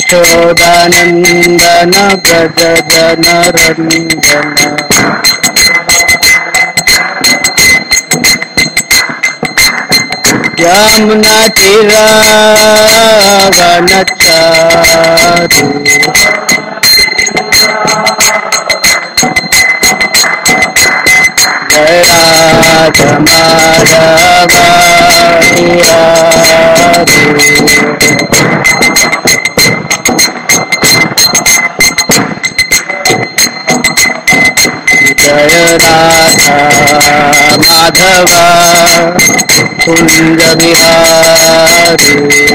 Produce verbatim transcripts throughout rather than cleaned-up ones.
यशोदानन्दन व्रज जनरञ्जन यमुनातीरावनचारु जय राधा माधव कुंज बिहारी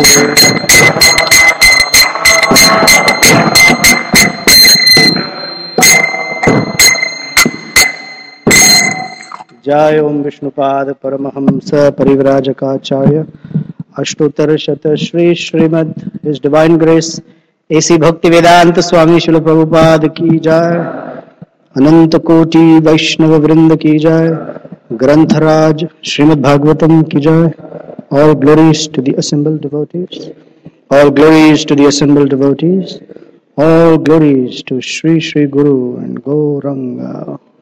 जय ओम विष्णुपाद परमहंस परिव्राजकाचार्य अष्टोत्तर शत Shri Srimad his divine grace A C Bhaktivedanta स्वामी शिल प्रभुपाद की जय। अनंत कोटि वैष्णव वृंद की जय। ग्रंथराज श्रीमद् भागवतम की जय। All glories to the assembled devotees. All glories to the assembled devotees. All glories to Sri Sri Guru and Gauranga.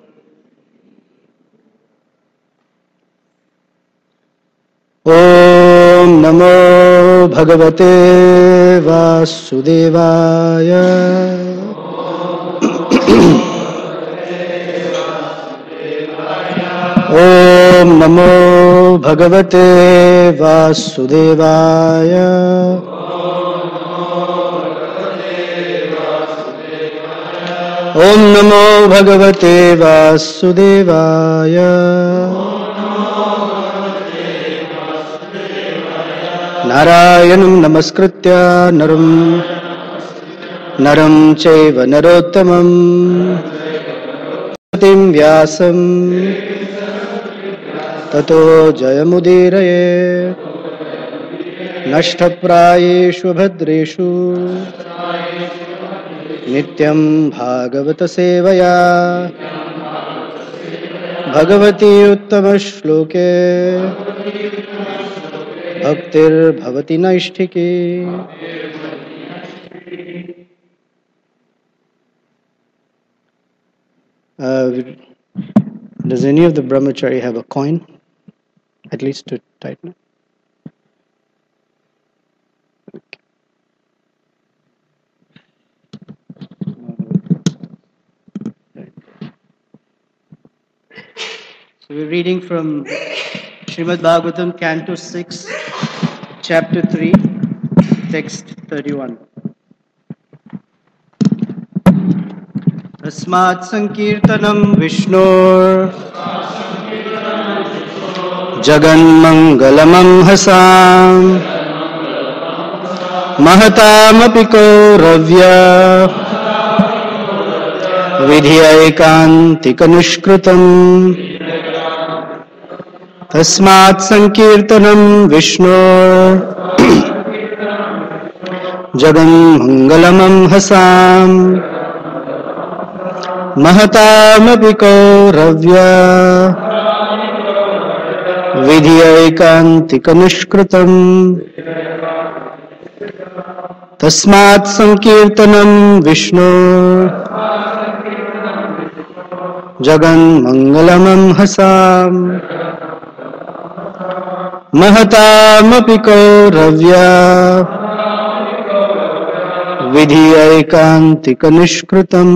Om Namo Bhagavate Vasudevaya. Om Namo Bhagavate Vasudevaya. Om Namo Bhagavate Vasudevaya. Narayanam Namaskritya Naram Naram Chaiva Narottamam Tim Vyasam Tato Jayamudiraye Nashtaprayeshu Bhadreshu Nityam Bhagavata Sevaya Bhagavati Uttama Shloke Bhaktir Bhavati Naishtiki. Uh, does any of the brahmachari have a coin? At least to tighten it. Okay. So we're reading from Srimad Bhagavatam, Canto six, Chapter three, Text thirty-one. Tasmat Sankirtanam Vishnor Jagan Mangalamam Hasam Mahatam Apiko Ravya Vidhyayekantika Nishkritam Tasmat Sankirtanam Vishnor Jagan Mangalamam Hasam Mahatamapiko Ravya Vidhyayekantika Nishkritam Tasmat Sankirtanam Vishnu Jagan Mangalamam Hasam Mahatamapiko Ravya Vidhyayekantika Nishkritam.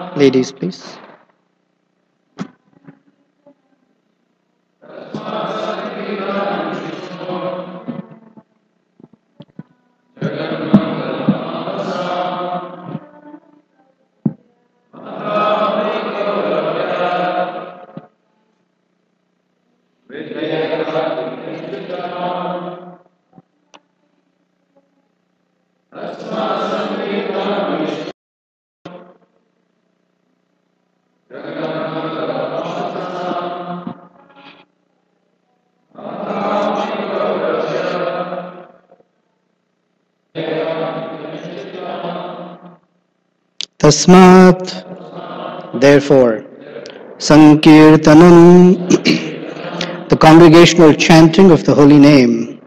Ladies, please. Tasmat, therefore, Sankirtanam, the congregational chanting of the holy name,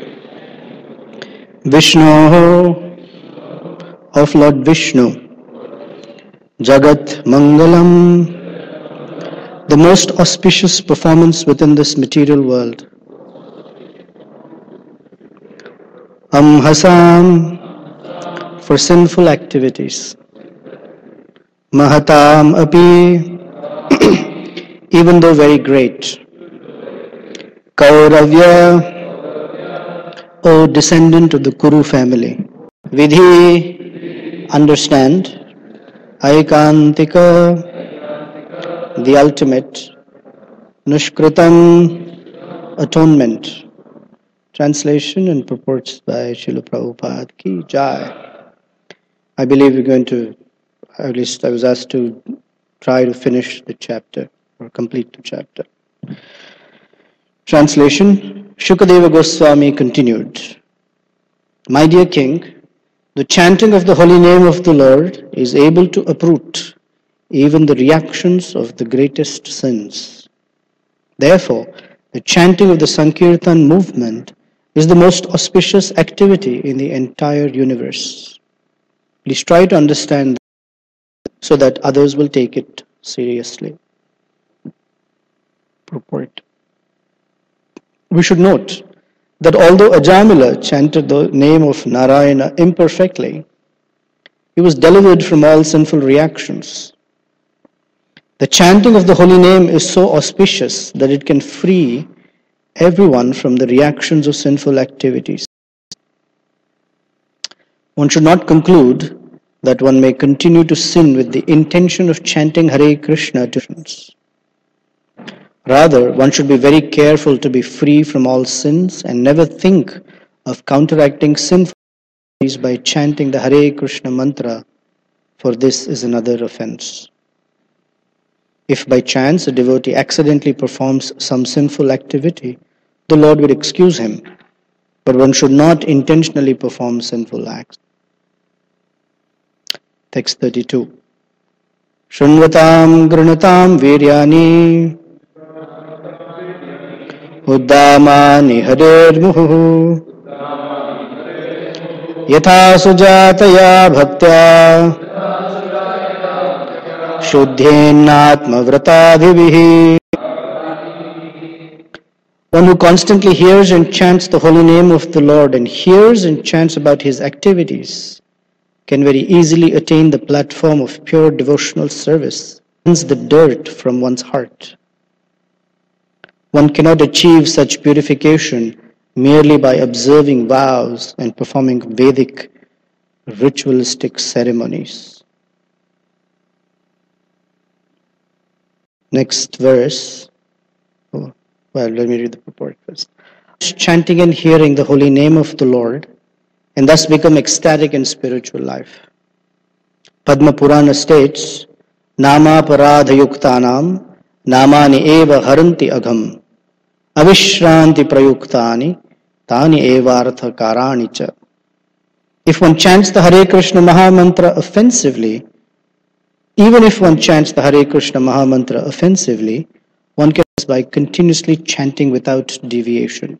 Vishnu, of Lord Vishnu, Jagat Mangalam, the most auspicious performance within this material world. Amhasam, for sinful activities. Mahatam api, even though very great. Kauravya, O descendant of the Kuru family. Vidhi, understand. Aikantika, the ultimate. Nushkritam, atonement. Translation and purports by Srila Prabhupada Ki Jai. I believe we're going to, at least I was asked to try to finish the chapter or complete the chapter. Translation, Shukadeva Goswami continued. My dear king, the chanting of the holy name of the Lord is able to uproot even the reactions of the greatest sins. Therefore, the chanting of the Sankirtan movement is the most auspicious activity in the entire universe. Please try to understand so that others will take it seriously. Purport. We should note that although Ajamila chanted the name of Narayana imperfectly, he was delivered from all sinful reactions. The chanting of the holy name is so auspicious that it can free everyone from the reactions of sinful activities. One should not conclude that one may continue to sin with the intention of chanting Hare Krishna to friends. Rather, one should be very careful to be free from all sins and never think of counteracting sinful activities by chanting the Hare Krishna mantra, for this is another offense. If by chance a devotee accidentally performs some sinful activity, the Lord would excuse him, but one should not intentionally perform sinful acts. Text thirty-two. Shrunvatam grunatam viryani uddamani harirmuhu yatha sujataya bhaktya shuddhenatma vratadhivihi. One who constantly hears and chants the holy name of the Lord and hears and chants about his activities can very easily attain the platform of pure devotional service, cleanse the dirt from one's heart. One cannot achieve such purification merely by observing vows and performing Vedic ritualistic ceremonies. Next verse. Oh, well, let me read the purport first. Chanting and hearing the holy name of the Lord and thus become ecstatic in spiritual life. Padma Purana states, Nama paradhayuktanam namani eva haranti agham avishranti prayuktani tani eva artha karani cha. If one chants the Hare Krishna Maha Mantra offensively, even if one chants the Hare Krishna Maha Mantra offensively, one can by continuously chanting without deviation.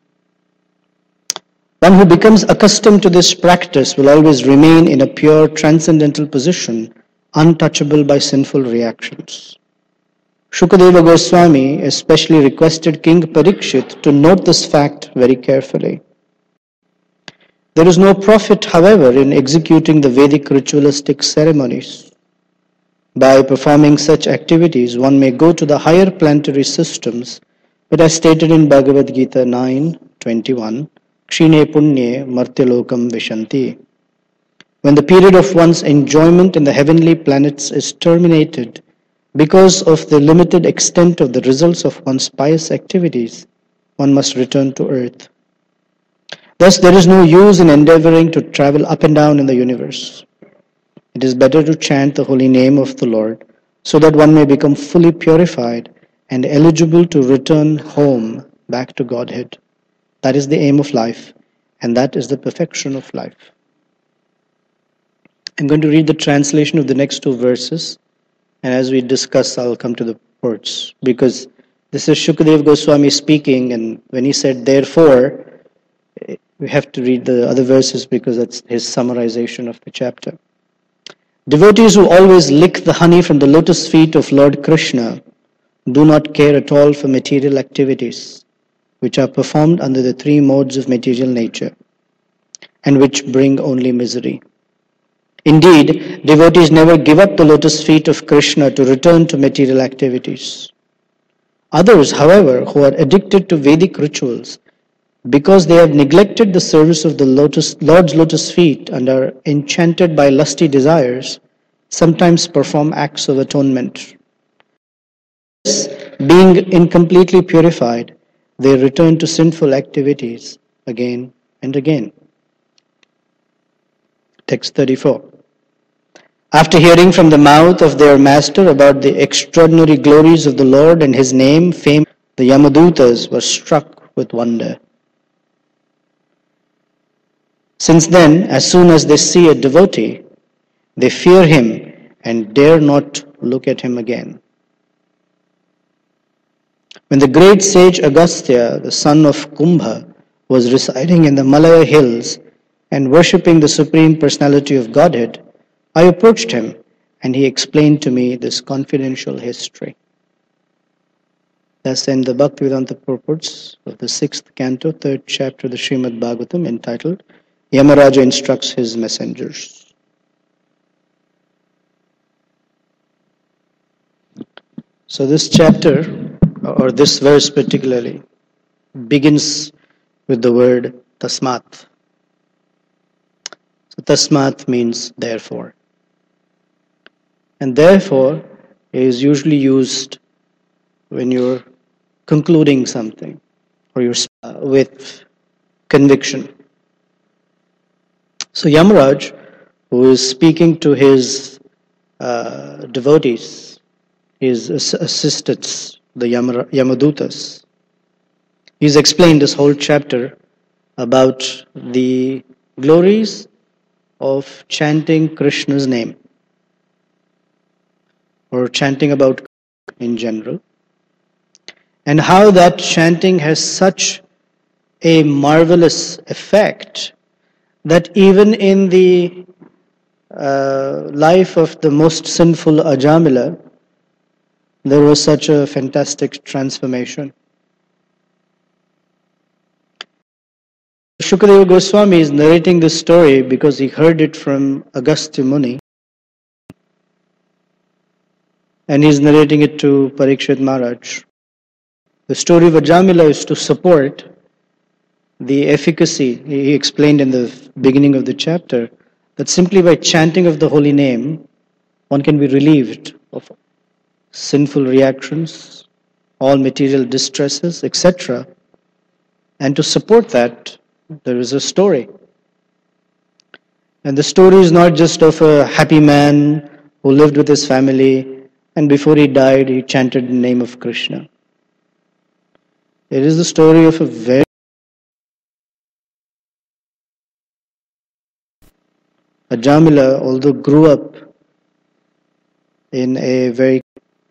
One who becomes accustomed to this practice will always remain in a pure transcendental position, untouchable by sinful reactions. Shukadeva Goswami especially requested King Parikshit to note this fact very carefully. There is no profit, however, in executing the Vedic ritualistic ceremonies. By performing such activities, one may go to the higher planetary systems, but as stated in Bhagavad Gita nine twenty-one, Kshine Punye Martyalokam Vishanti. When the period of one's enjoyment in the heavenly planets is terminated because of the limited extent of the results of one's pious activities, one must return to earth. Thus, there is no use in endeavoring to travel up and down in the universe. It is better to chant the holy name of the Lord so that one may become fully purified and eligible to return home back to Godhead. That is the aim of life, and that is the perfection of life. I'm going to read the translation of the next two verses, and as we discuss, I'll come to the purports, because this is Shukadeva Goswami speaking, and when he said, therefore, we have to read the other verses because that's his summarization of the chapter. Devotees who always lick the honey from the lotus feet of Lord Krishna do not care at all for material activities, which are performed under the three modes of material nature, and which bring only misery. Indeed, devotees never give up the lotus feet of Krishna to return to material activities. Others, however, who are addicted to Vedic rituals, because they have neglected the service of the lotus, Lord's lotus feet and are enchanted by lusty desires, sometimes perform acts of atonement. Being incompletely purified, they return to sinful activities again and again. Text thirty-four. After hearing from the mouth of their master about the extraordinary glories of the Lord and his name, fame, the Yamadutas were struck with wonder. Since then, as soon as they see a devotee, they fear him and dare not look at him again. When the great sage Agastya, the son of Kumbha, was residing in the Malaya hills and worshipping the Supreme Personality of Godhead, I approached him and he explained to me this confidential history. That's in the Bhaktivedanta purports of the sixth canto, third chapter of the Srimad Bhagavatam, entitled Yamaraja Instructs His Messengers. So this chapter, or this verse particularly, begins with the word tasmat. So tasmat means therefore. And therefore is usually used when you're concluding something or you're uh, with conviction. So Yamaraj, who is speaking to his uh, devotees, his assistants, the Yamara, Yamadutas, he's explained this whole chapter about the glories of chanting Krishna's name, or chanting about in general, and how that chanting has such a marvelous effect that even in the uh, life of the most sinful Ajamila, there was such a fantastic transformation. Shukadeva Goswami is narrating this story because he heard it from Agastya Muni, and he's narrating it to Parikshit Maharaj. The story of Ajamila is to support the efficacy, he explained in the beginning of the chapter, that simply by chanting of the holy name, one can be relieved of sinful reactions, all material distresses, et cetera. And to support that, there is a story. And the story is not just of a happy man who lived with his family, and before he died, he chanted the name of Krishna. It is the story of a very Ajamila, although grew up in a very,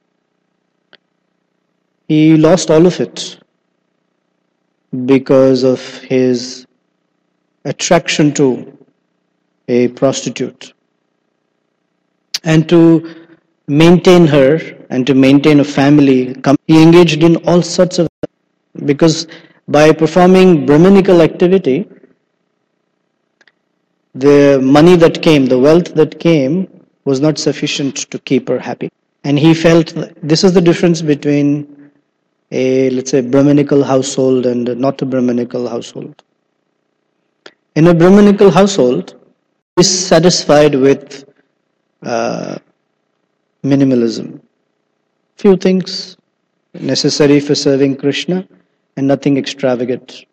he lost all of it because of his attraction to a prostitute. And to maintain her and to maintain a family, he engaged in all sorts of, because by performing Brahmanical activity, the money that came, the wealth that came, was not sufficient to keep her happy. And he felt this is the difference between a, let's say, Brahminical household and not a Brahminical household. In a Brahminical household, he is satisfied with uh, minimalism. Few things necessary for serving Krishna and nothing extravagant.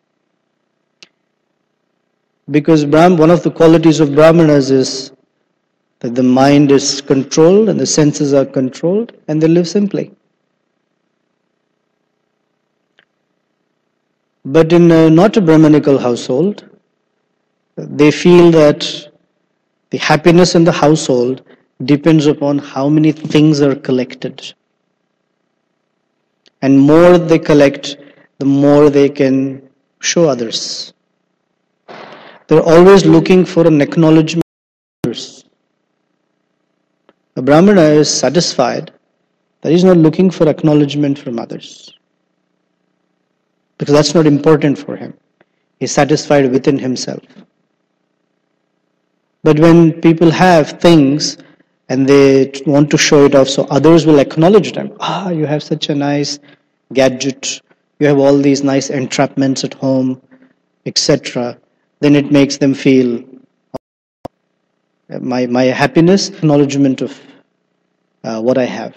Because Brahm, one of the qualities of Brahmanas is that the mind is controlled and the senses are controlled and they live simply. But in a, not a Brahminical household, they feel that the happiness in the household depends upon how many things are collected. And more they collect, the more they can show others. They're always looking for an acknowledgement from others. A Brahmana is satisfied that he's not looking for acknowledgement from others. Because that's not important for him. He's satisfied within himself. But when people have things and they want to show it off so others will acknowledge them. Ah, you have such a nice gadget. You have all these nice entrapments at home, et cetera. Then it makes them feel my, my happiness, acknowledgement of uh, what I have.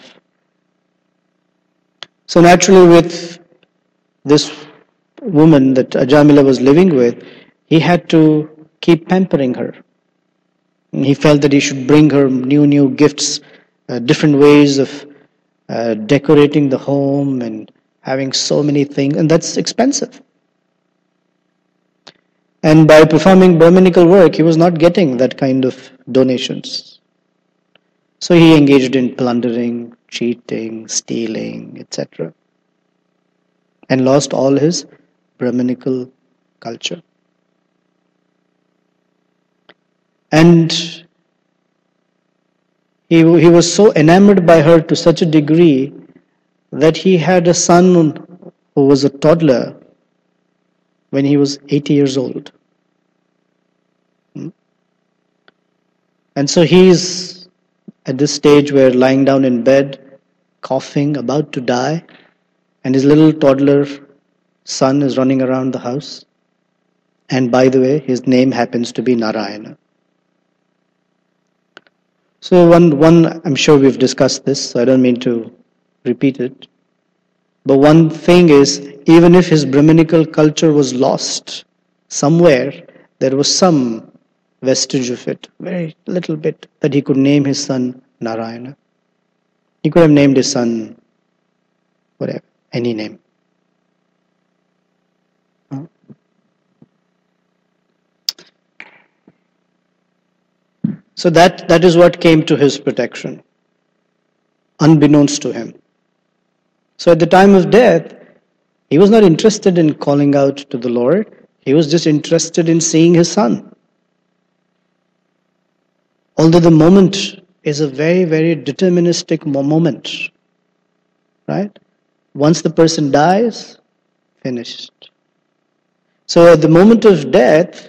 So naturally with this woman that Ajamila was living with, he had to keep pampering her. He felt that he should bring her new, new gifts, uh, different ways of uh, decorating the home and having so many things, and that's expensive. And by performing Brahminical work, he was not getting that kind of donations. So he engaged in plundering, cheating, stealing, et cetera, and lost all his Brahminical culture. And he, he was so enamored by her to such a degree that he had a son who was a toddler when he was eighty years old. And so he's at this stage where lying down in bed, coughing, about to die, and his little toddler son is running around the house. And by the way, his name happens to be Narayana. So one, one, I'm sure we've discussed this, so I don't mean to repeat it. But one thing is, even if his Brahminical culture was lost, somewhere there was some vestige of it, very little bit, that he could name his son Narayana. He could have named his son whatever, any name. So that, that is what came to his protection, unbeknownst to him. So at the time of death, he was not interested in calling out to the Lord. He was just interested in seeing his son. Although the moment is a very, very deterministic moment, right? Once the person dies, finished. So at the moment of death,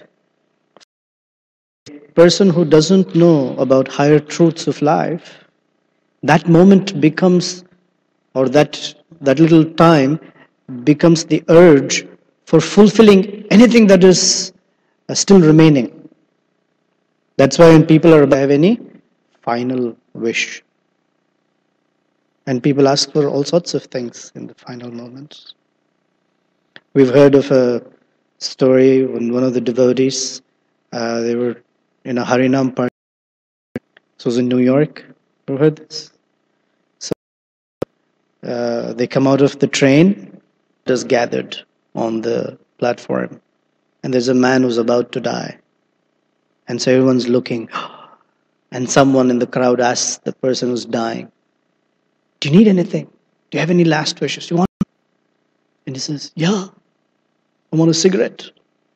person who doesn't know about higher truths of life, that moment becomes, or that that little time becomes the urge for fulfilling anything that is uh, still remaining. That's why when people are have any final wish, and people ask for all sorts of things in the final moments. We've heard of a story when one of the devotees, uh, they were in a Harinam party. This was in New York. You heard this? So uh, they come out of the train, just gathered on the platform, and there's a man who's about to die. And so everyone's looking, and someone in the crowd asks the person who's dying, "Do you need anything? Do you have any last wishes? Do you want?" And he says, "Yeah, I want a cigarette."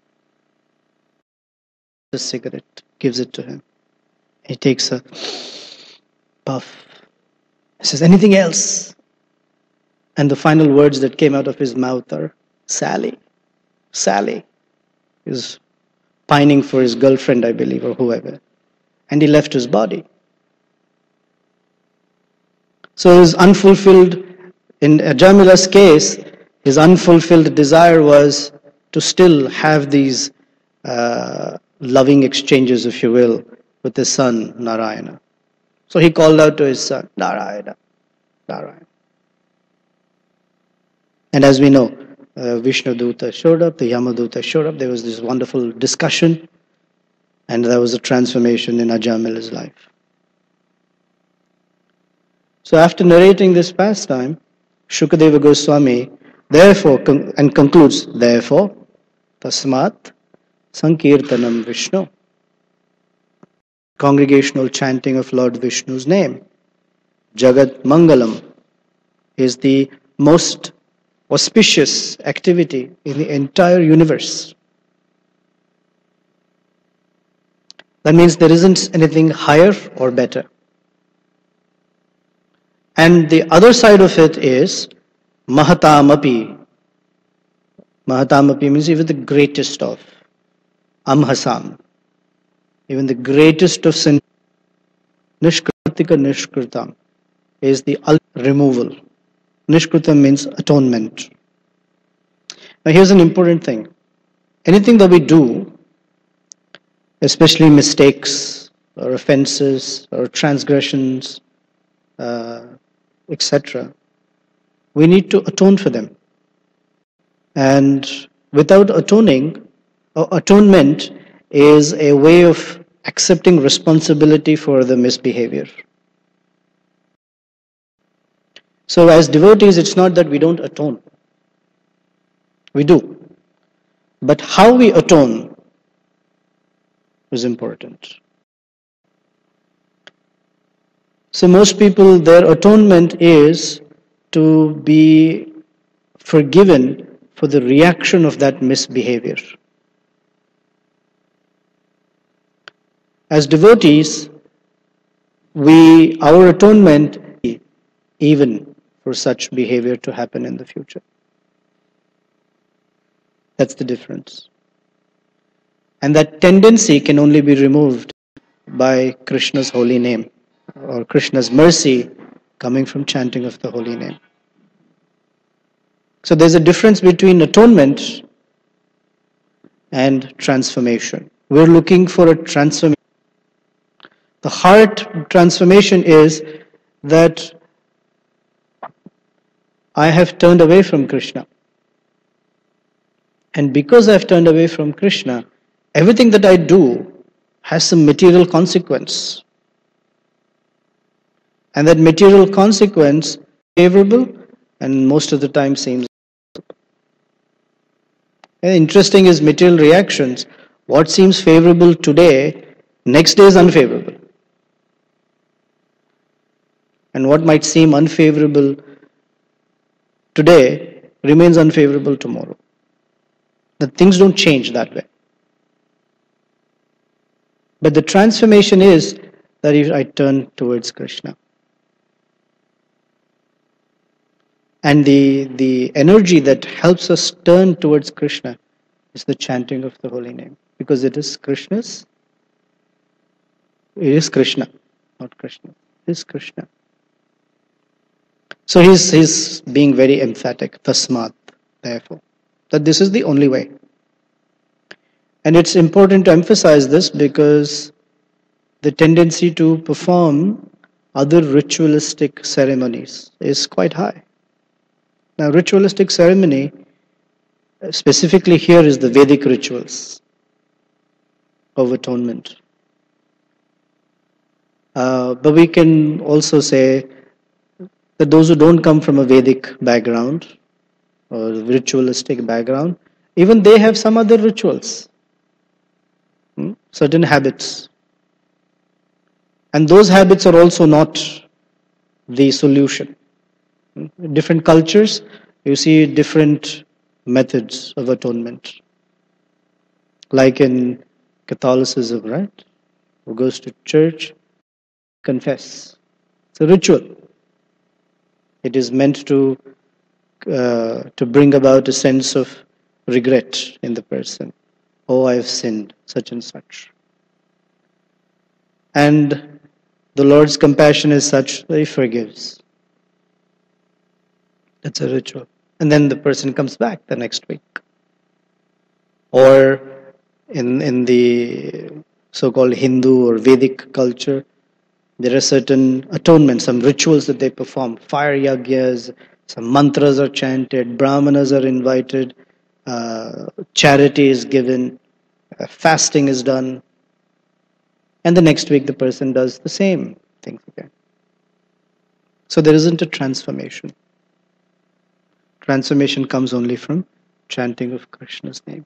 The cigarette, gives it to him. He takes a puff. He says, "Anything else?" And the final words that came out of his mouth are, "Sally, Sally." He's pining for his girlfriend, I believe, or whoever. And he left his body. So his unfulfilled, in Ajamila's case, his unfulfilled desire was to still have these uh, loving exchanges, if you will, with his son Narayana. So he called out to his son, Narayana, Narayana. And as we know, uh, Vishnu Duta showed up, the Yamaduta showed up, there was this wonderful discussion, and there was a transformation in Ajamila's life. So after narrating this pastime, Shukadeva Goswami therefore con- and concludes, therefore, Tasmat Sankirtanam Vishnu. Congregational chanting of Lord Vishnu's name, Jagat Mangalam, is the most auspicious activity in the entire universe. That means there isn't anything higher or better. And the other side of it is Mahatamapi. Mahatamapi means even the greatest of. Amhasam. Even the greatest of sin. Nishkratika Nishkritam is the removal. Nishkritam means atonement. Now here's an important thing. Anything that we do, especially mistakes or offenses or transgressions, uh, et cetera, we need to atone for them. And without atoning, or atonement is a way of accepting responsibility for the misbehavior. So as devotees, it's not that we don't atone. We do. But how we atone is important. So most people, their atonement is to be forgiven for the reaction of that misbehavior. As devotees, we our atonement is even for such behavior to happen in the future. That's the difference. And that tendency can only be removed by Krishna's holy name, or Krishna's mercy coming from chanting of the holy name. So there's a difference between atonement and transformation. We're looking for a transformation. The heart transformation is that I have turned away from Krishna. And because I've turned away from Krishna, everything that I do has some material consequence. And that material consequence favorable and most of the time seems. And interesting is material reactions. What seems favorable today, next day is unfavorable. And what might seem unfavorable today remains unfavorable tomorrow. That things don't change that way. But the transformation is that if I turn towards Krishna. And the, the energy that helps us turn towards Krishna is the chanting of the holy name. Because it is Krishna's. It is Krishna, not Krishna. It is Krishna. So he's, he's being very emphatic, tasmat, therefore, that this is the only way. And it's important to emphasize this because the tendency to perform other ritualistic ceremonies is quite high. Now, ritualistic ceremony, specifically here, is the Vedic rituals of atonement. Uh, but we can also say that those who don't come from a Vedic background or ritualistic background, even they have some other rituals, hmm? certain habits. And those habits are also not the solution. In different cultures, you see different methods of atonement. Like in Catholicism, right? Who goes to church, confess. It's a ritual. It is meant to uh, to bring about a sense of regret in the person. Oh, I have sinned, such and such. And the Lord's compassion is such that He forgives. That's a ritual. And then the person comes back the next week. Or in, in the so-called Hindu or Vedic culture, there are certain atonements, some rituals that they perform. Fire yagyas, some mantras are chanted, brahmanas are invited, uh, charity is given, uh, fasting is done. And the next week the person does the same things again. So there isn't a transformation. Transformation comes only from chanting of Krishna's name.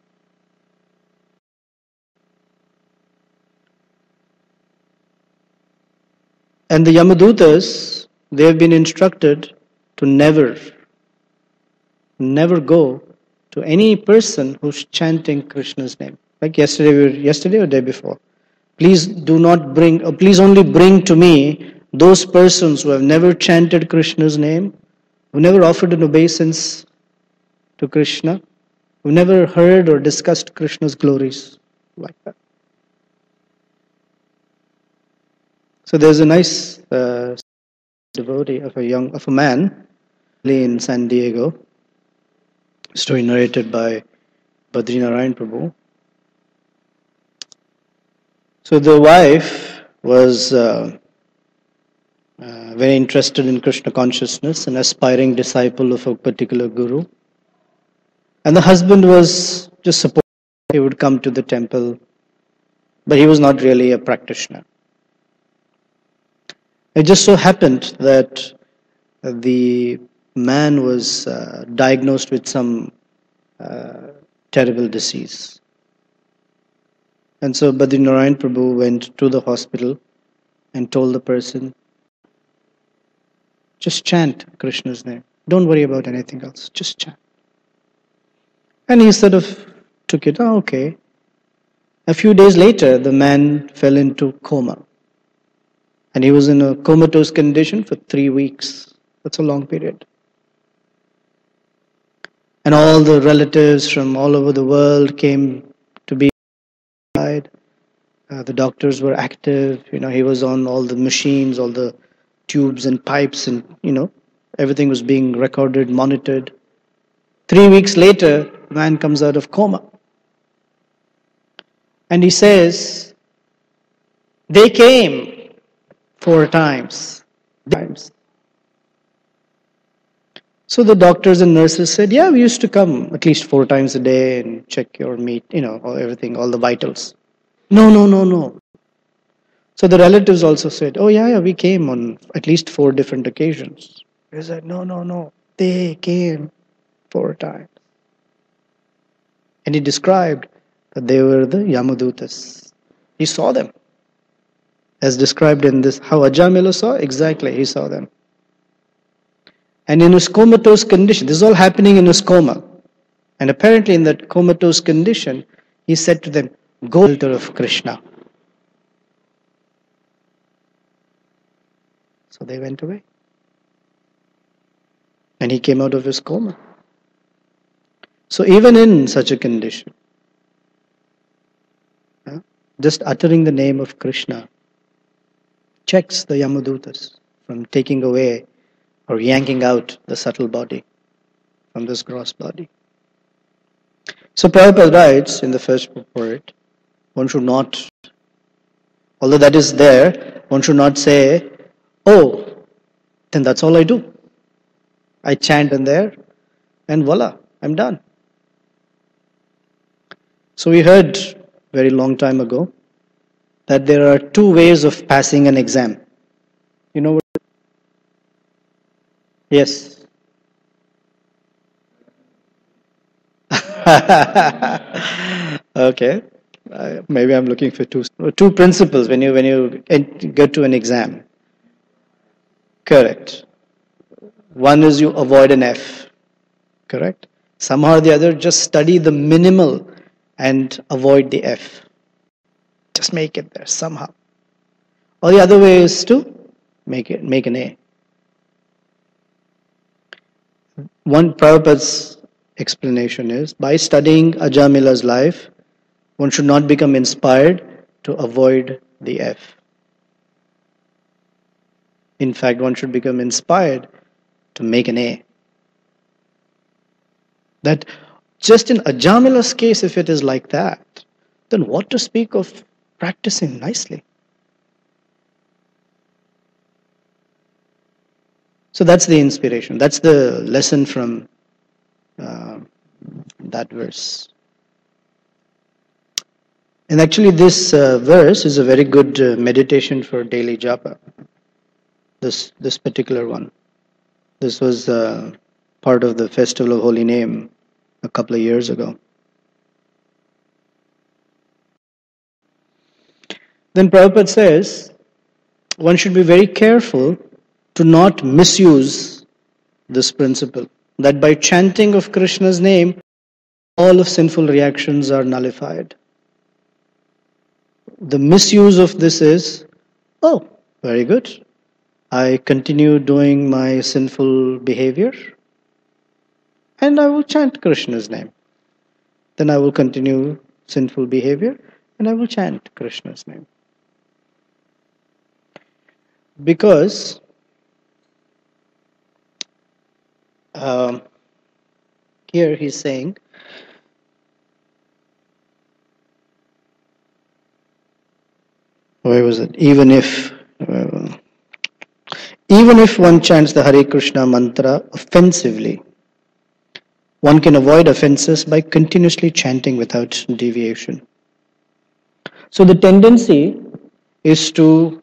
And the Yamadutas, they have been instructed to never, never go to any person who's chanting Krishna's name. Like yesterday, yesterday or day before. Please do not bring, or please only bring to me those persons who have never chanted Krishna's name, who never offered an obeisance to Krishna, who never heard or discussed Krishna's glories, like that. So there's a nice uh, devotee of a young of a man in San Diego, story narrated by Badri Narayan Prabhu. So the wife was uh, uh, very interested in Krishna consciousness, an aspiring disciple of a particular guru. And the husband was just supporting. He would come to the temple, but he was not really a practitioner. It just so happened that the man was uh, diagnosed with some uh, terrible disease. And so Badri Narayan Prabhu went to the hospital and told the person, just chant Krishna's name. Don't worry about anything else. Just chant. And he sort of took it, oh, okay. A few days later, the man fell into coma. And he was in a comatose condition for three weeks. That's a long period. And all the relatives from all over the world came to be inside. Uh, the doctors were active. You know, he was on all the machines, all the tubes and pipes, and, you know, everything was being recorded, monitored. Three weeks later, the man comes out of coma. And he says, they came four times. times. So the doctors and nurses said, yeah, we used to come at least four times a day and check your meat, you know, all, everything, all the vitals. No, no, no, no. So the relatives also said, oh, yeah, yeah, we came on at least four different occasions. He said, no, no, no. They came four times. And he described that they were the Yamadutas. He saw them. As described in this, how Ajamila saw, exactly, he saw them. And in his comatose condition, this is all happening in his coma. And apparently in that comatose condition, he said to them, go to the altar of Krishna. So they went away. And he came out of his coma. So even in such a condition, yeah, just uttering the name of Krishna checks the Yamadutas from taking away or yanking out the subtle body from this gross body. So Prabhupada writes in the first purport, one should not, although that is there, one should not say, oh, then that's all I do. I chant in there and voila, I'm done. So we heard very long time ago that there are two ways of passing an exam. You know what? Yes. Okay. Uh, maybe I'm looking for two two principles when you when you get to an exam. Correct. One is you avoid an F. Correct. Somehow or the other, just study the minimal and avoid the F. Just make it there somehow. Or the other way is to make it make an A. One Prabhupada's explanation is, by studying Ajamila's life, one should not become inspired to avoid the F. In fact, one should become inspired to make an A. That just in Ajamila's case, if it is like that, then what to speak of practicing nicely? So that's the inspiration. That's the lesson from uh, that verse. And actually, this uh, verse is a very good uh, meditation for daily japa. This this particular one. This was uh, part of the Festival of Holy Name a couple of years ago. Then Prabhupada says, one should be very careful to not misuse this principle, that by chanting of Krishna's name, all of sinful reactions are nullified. The misuse of this is, oh, very good. I continue doing my sinful behavior and I will chant Krishna's name. Then I will continue sinful behavior and I will chant Krishna's name. Because um, here he's saying, where was it? Even if uh, even if one chants the Hare Krishna mantra offensively, one can avoid offenses by continuously chanting without deviation. So the tendency is to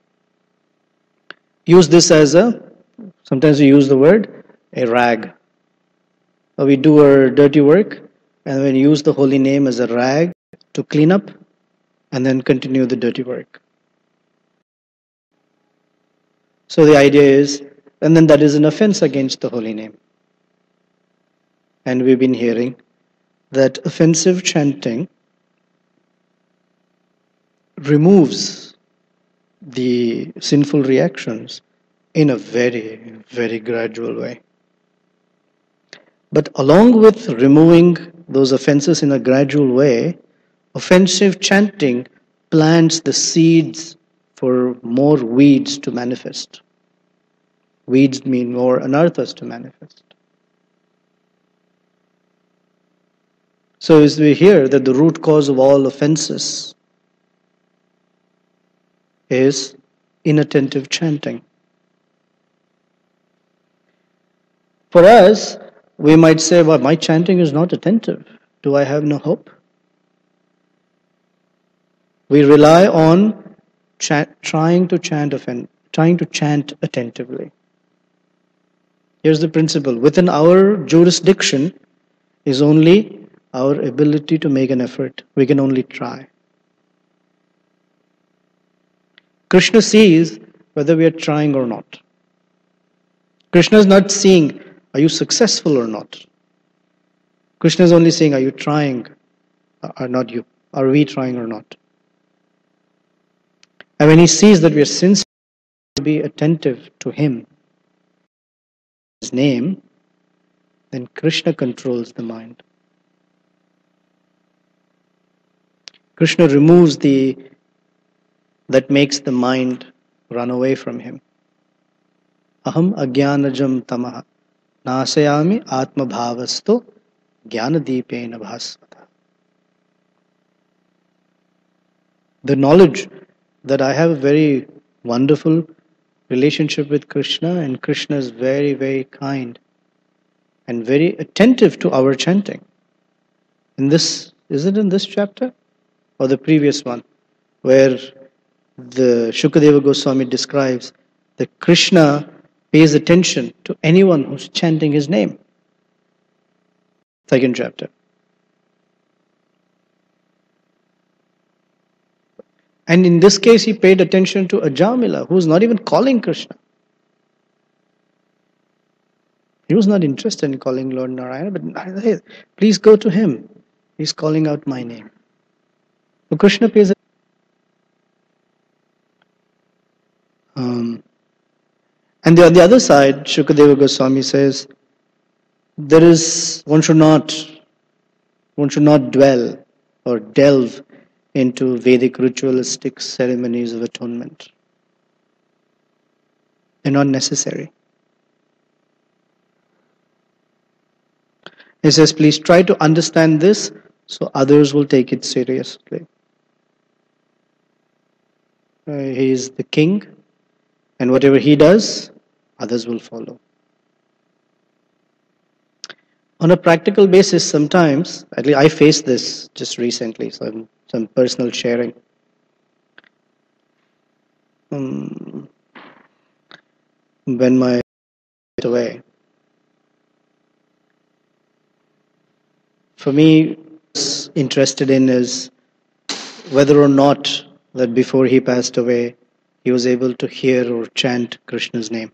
use this as a, sometimes we use the word, a rag. Or we do our dirty work and we use the holy name as a rag to clean up and then continue the dirty work. So the idea is, and then that is an offense against the holy name. And we've been hearing that offensive chanting removes the sinful reactions in a very, very gradual way. But along with removing those offenses in a gradual way, offensive chanting plants the seeds for more weeds to manifest. Weeds mean more anarthas to manifest. So as we hear that the root cause of all offenses is inattentive chanting. For us, we might say, well, my chanting is not attentive. Do I have no hope? We rely on cha- trying to chant offen- trying to chant attentively. Here's the principle. Within our jurisdiction is only our ability to make an effort. We can only try. Krishna sees whether we are trying or not. Krishna is not seeing, are you successful or not? Krishna is only saying, are you trying or not you? Are we trying or not? And when he sees that we are sincere to be attentive to him, his name, then Krishna controls the mind. Krishna removes the that makes the mind run away from him. Aham agyanajam tamaha nasayami atma bhavasto jnanadipena bhasvata. The knowledge that I have a very wonderful relationship with Krishna, and Krishna is very, very kind and very attentive to our chanting. In this, is it in this chapter or the previous one, where the Shukadeva Goswami describes that Krishna pays attention to anyone who's chanting his name? Second chapter. And in this case, he paid attention to Ajamila, who was not even calling Krishna. He was not interested in calling Lord Narayana, but hey, please go to him. He's calling out my name. So Krishna pays attention. Um, and the, on the other side, Shukadeva Goswami says, there is, one should not, one should not dwell or delve into Vedic ritualistic ceremonies of atonement. They're not necessary. He says, please try to understand this so others will take it seriously. Uh, he is the king, and whatever he does, others will follow. On a practical basis, sometimes, at least I faced this just recently, some, some personal sharing. Um, when my away, for me, was interested in is whether or not that before he passed away, he was able to hear or chant Krishna's name.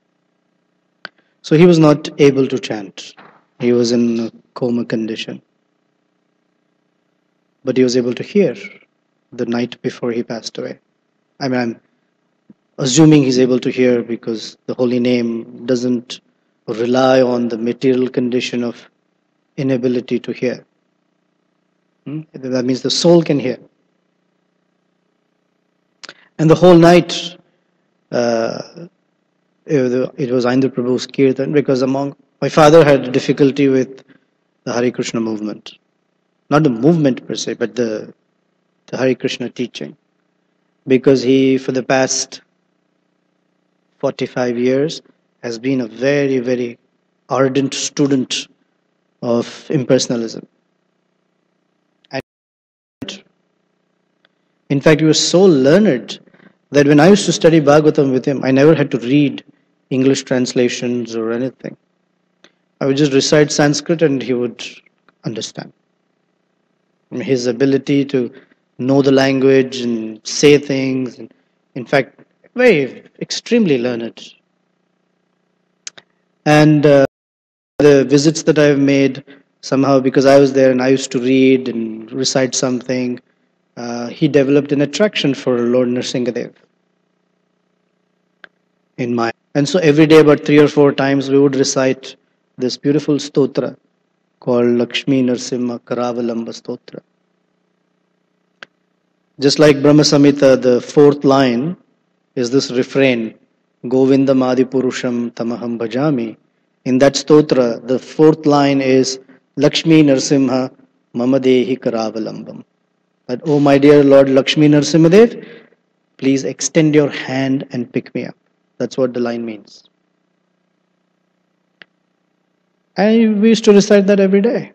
So he was not able to chant. He was in a coma condition. But he was able to hear the night before he passed away. I mean, I'm assuming he's able to hear because the holy name doesn't rely on the material condition of inability to hear. Hmm? That means the soul can hear. And the whole night, uh, it was Aindur Prabhu's Kirtan, because among my father had difficulty with the Hare Krishna movement. Not the movement per se, but the, the Hare Krishna teaching. Because he, for the past forty-five years, has been a very, very ardent student of impersonalism. And in fact, he was so learned that when I used to study Bhagavatam with him, I never had to read English translations or anything. I would just recite Sanskrit and he would understand. His ability to know the language and say things, and in fact, very extremely learned. And uh, the visits that I've made, somehow because I was there and I used to read and recite something, uh, he developed an attraction for Lord Nrsingadev in my. And so every day, about three or four times, we would recite this beautiful stotra called Lakshmi Narsimha Karavalamba Stotra. Just like Brahma Samhita, the fourth line is this refrain, Govindam Adipurusham Tamaham Bhajami. In that stotra, the fourth line is Lakshmi Narsimha Mamadehi Karavalambam. That, oh my dear Lord Lakshmi Narsimhadev, please extend your hand and pick me up. That's what the line means. And we used to recite that every day.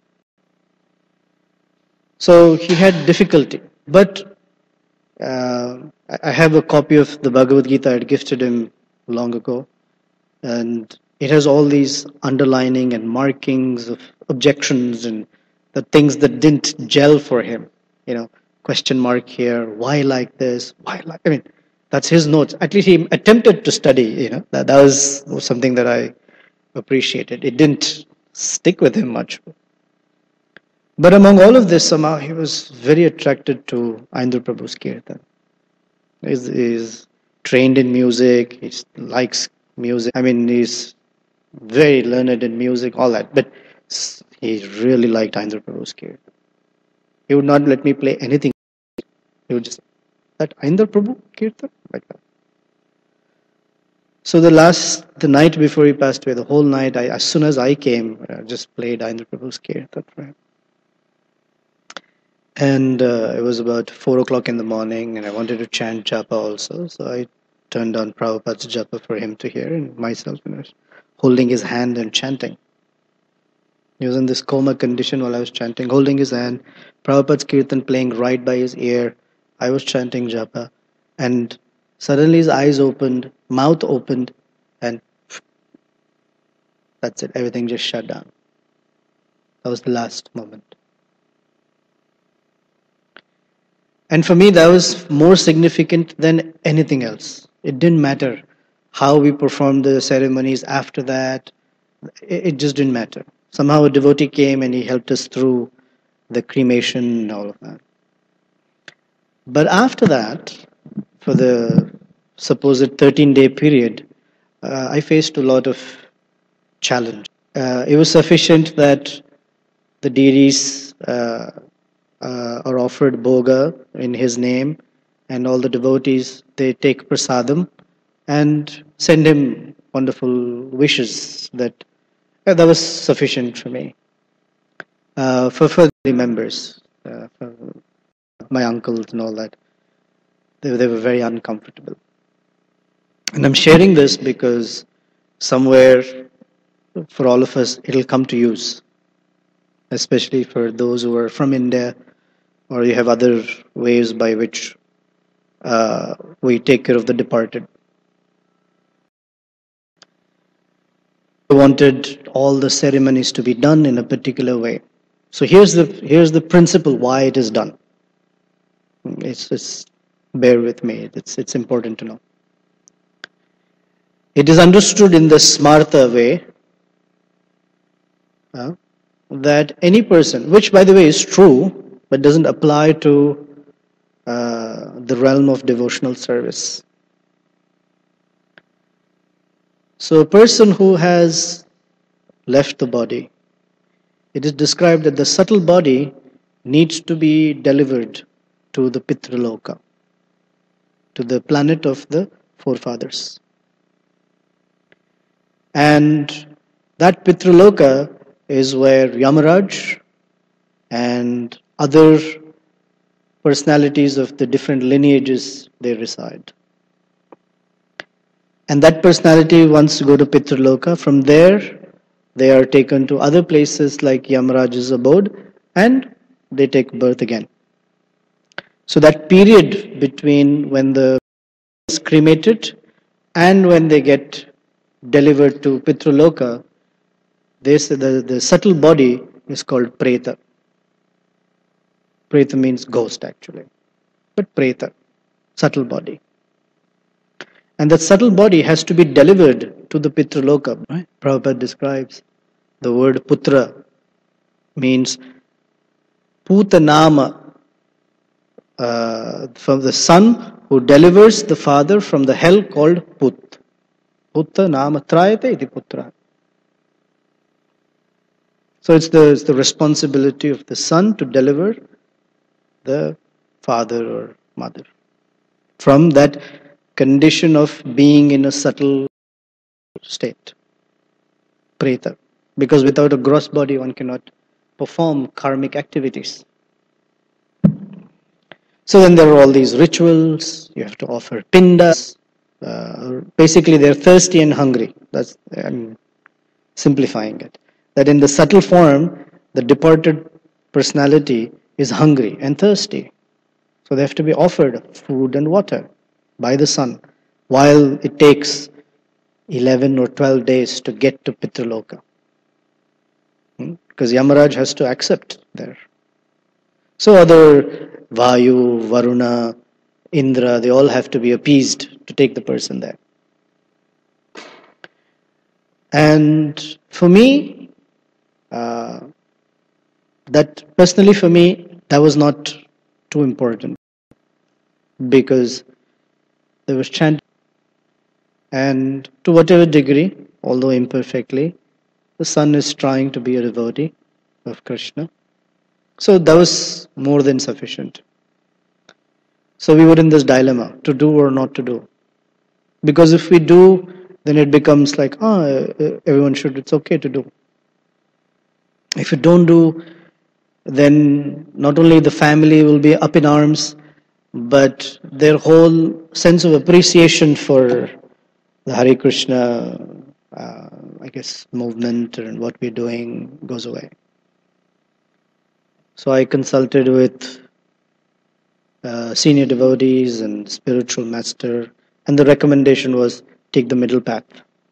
So he had difficulty. But uh, I have a copy of the Bhagavad Gita I had gifted him long ago. And it has all these underlining and markings of objections and the things that didn't gel for him. You know, question mark here, why like this, why like, I mean, that's his notes. At least he attempted to study, you know, that, that was something that I appreciated. It didn't stick with him much. But among all of this, somehow he was very attracted to Aindur Prabhu's Kirtan. He's, he's trained in music, he likes music. I mean, he's very learned in music, all that. But he really liked Aindur Prabhu's Kirtan. He would not let me play anything. He would just, that Aindur Prabhu Kirtan? Like that. So the last, the night before he passed away, the whole night, I, as soon as I came, I just played Aindur Prabhu's Kirtan for him. And uh, it was about four o'clock in the morning, and I wanted to chant japa also. So I turned on Prabhupada's japa for him to hear, and myself, you know, holding his hand and chanting. He was in this coma condition while I was chanting, holding his hand, Prabhupada's Kirtan playing right by his ear. I was chanting japa, and suddenly his eyes opened, mouth opened, and that's it. Everything just shut down. That was the last moment. And for me, that was more significant than anything else. It didn't matter how we performed the ceremonies after that. It just didn't matter. Somehow a devotee came and he helped us through the cremation and all of that. But after that, for the supposed thirteen-day period, uh, I faced a lot of challenge. Uh, it was sufficient that the deities uh, uh, are offered bhoga in his name, and all the devotees, they take prasadam and send him wonderful wishes that Yeah, that was sufficient for me. Uh, for further members, uh, for my uncles and all that, they, they were very uncomfortable. And I'm sharing this because somewhere for all of us, it'll come to use, especially for those who are from India or you have other ways by which uh, we take care of the departed. I wanted all the ceremonies to be done in a particular way. So here's the here's the principle why it is done. It's, it's bear with me. It's it's important to know. It is understood in the smartha way uh, that any person, which by the way is true, but doesn't apply to uh, the realm of devotional service. So a person who has left the body, it is described that the subtle body needs to be delivered to the Pitraloka, to the planet of the forefathers. And that Pitraloka is where Yamaraj and other personalities of the different lineages they reside. And that personality wants to go to Pitraloka. From there, they are taken to other places like Yamaraj's abode and they take birth again. So that period between when the is cremated and when they get delivered to Pitraloka, this, the, the subtle body is called Preta. Preta means ghost actually, but Preta, subtle body. And that subtle body has to be delivered to the Pitraloka. Right? Prabhupada describes the word Putra means Putanama, uh, from the son who delivers the father from the hell called Put. Putta nama trayate iti putra. So it's the, it's the responsibility of the son to deliver the father or mother from that condition of being in a subtle state, preta. Because without a gross body, one cannot perform karmic activities. So then there are all these rituals, you have to offer pindas. Uh, basically, they're thirsty and hungry. That's, I'm simplifying it. That in the subtle form, the departed personality is hungry and thirsty. So they have to be offered food and water by the sun, while it takes eleven or twelve days to get to Pitraloka. Hmm? Because Yamaraj has to accept there. So other Vayu, Varuna, Indra, they all have to be appeased to take the person there. And for me, uh, that personally for me, that was not too important because there was chanting, and to whatever degree, although imperfectly, the son is trying to be a devotee of Krishna. So that was more than sufficient. So we were in this dilemma, to do or not to do. Because if we do, then it becomes like, oh, everyone should, it's okay to do. If you don't do, then not only the family will be up in arms, but their whole sense of appreciation for the Hare Krishna, uh, I guess, movement and what we're doing goes away. So I consulted with uh, senior devotees and spiritual master, and the recommendation was take the middle path.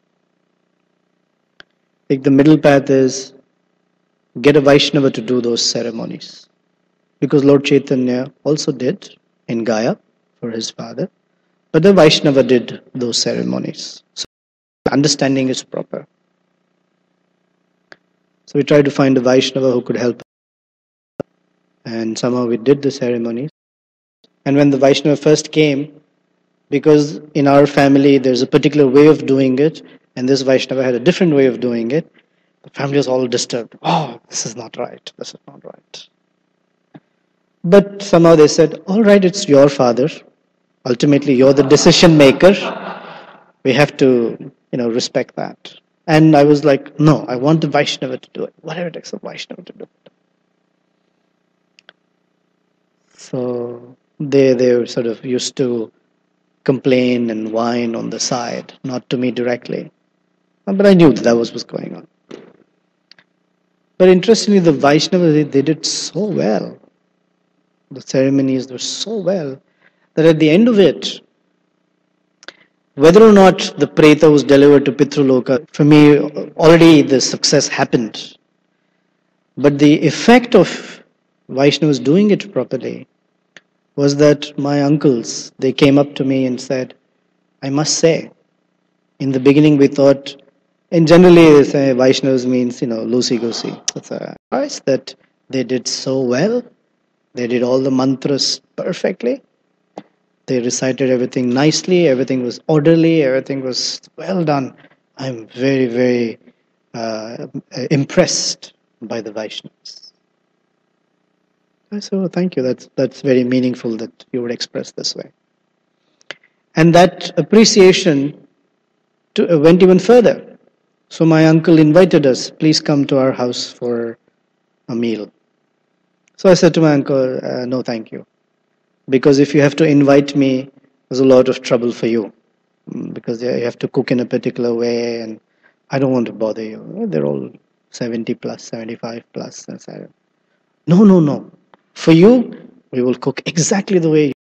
Take the middle path is get a Vaishnava to do those ceremonies. Because Lord Chaitanya also did in Gaya for his father, but the Vaishnava did those ceremonies. So understanding is proper. So we tried to find a Vaishnava who could help, and somehow we did the ceremonies. And when the Vaishnava first came, because in our family there's a particular way of doing it, and this Vaishnava had a different way of doing it, the family was all disturbed. Oh, this is not right, this is not right. But somehow they said, all right, it's your father. Ultimately, you're the decision maker. We have to, you know, respect that. And I was like, no, I want the Vaishnava to do it. Whatever it takes the Vaishnava to do it. So they they were sort of used to complain and whine on the side, not to me directly. But I knew that that was what's going on. But interestingly, the Vaishnavas, they, they did so well. The ceremonies were so well that at the end of it, whether or not the preta was delivered to Pitruloka, for me, already the success happened. But the effect of Vaishnavas doing it properly was that my uncles, they came up to me and said, I must say, in the beginning we thought, and generally they say Vaishnavas means, you know, loosey-goosey. It's a choice that they did so well. They did all the mantras perfectly. They recited everything nicely. Everything was orderly. Everything was well done. I'm very, very uh, impressed by the Vaishnavas. I said, oh, thank you. That's, that's very meaningful that you would express this way. And that appreciation to, uh, went even further. So my uncle invited us, please come to our house for a meal. So I said to my uncle, uh, no, thank you. Because if you have to invite me, there's a lot of trouble for you. Because you have to cook in a particular way, and I don't want to bother you. They're all seventy plus, seventy-five plus. And I said, no, no, no. For you, we will cook exactly the way you.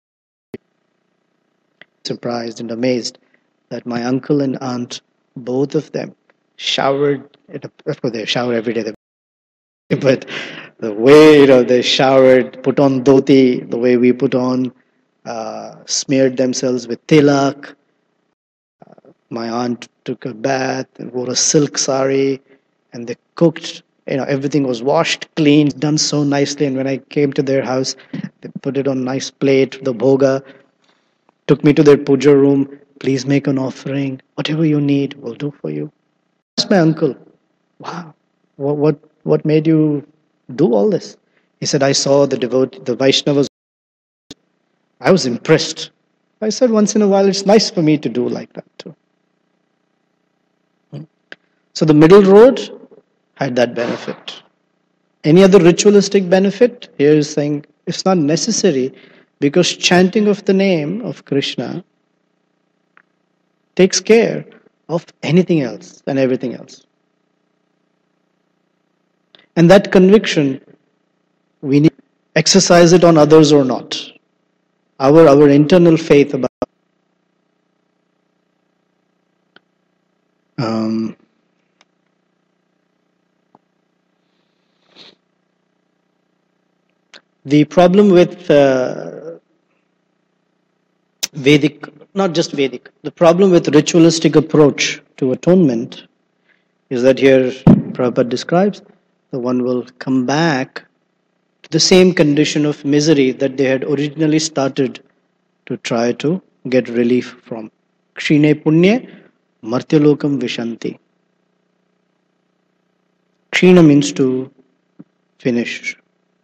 Surprised and amazed that my uncle and aunt, both of them, showered. Of course, they shower every day. But the way, you know, they showered, put on dhoti, the way we put on, uh, smeared themselves with tilak. Uh, my aunt took a bath and wore a silk sari, and they cooked. You know, everything was washed, cleaned, done so nicely. And when I came to their house, they put it on a nice plate, the bhoga, took me to their puja room. Please make an offering. Whatever you need, we'll do for you. I asked my uncle, wow, what, what, what made you do all this? He said, I saw the devotee, the Vaishnavas. I was impressed. I said, once in a while, it's nice for me to do like that too. So the middle road had that benefit. Any other ritualistic benefit? Here is saying it's not necessary, because chanting of the name of Krishna takes care of anything else and everything else. And that conviction, we need to exercise it on others or not. Our, our internal faith about um, the problem with uh, Vedic, not just Vedic, the problem with ritualistic approach to atonement is that here Prabhupada describes the one will come back to the same condition of misery that they had originally started to try to get relief from. Kshine punye martyalokam vishanti. Kshina means to finish.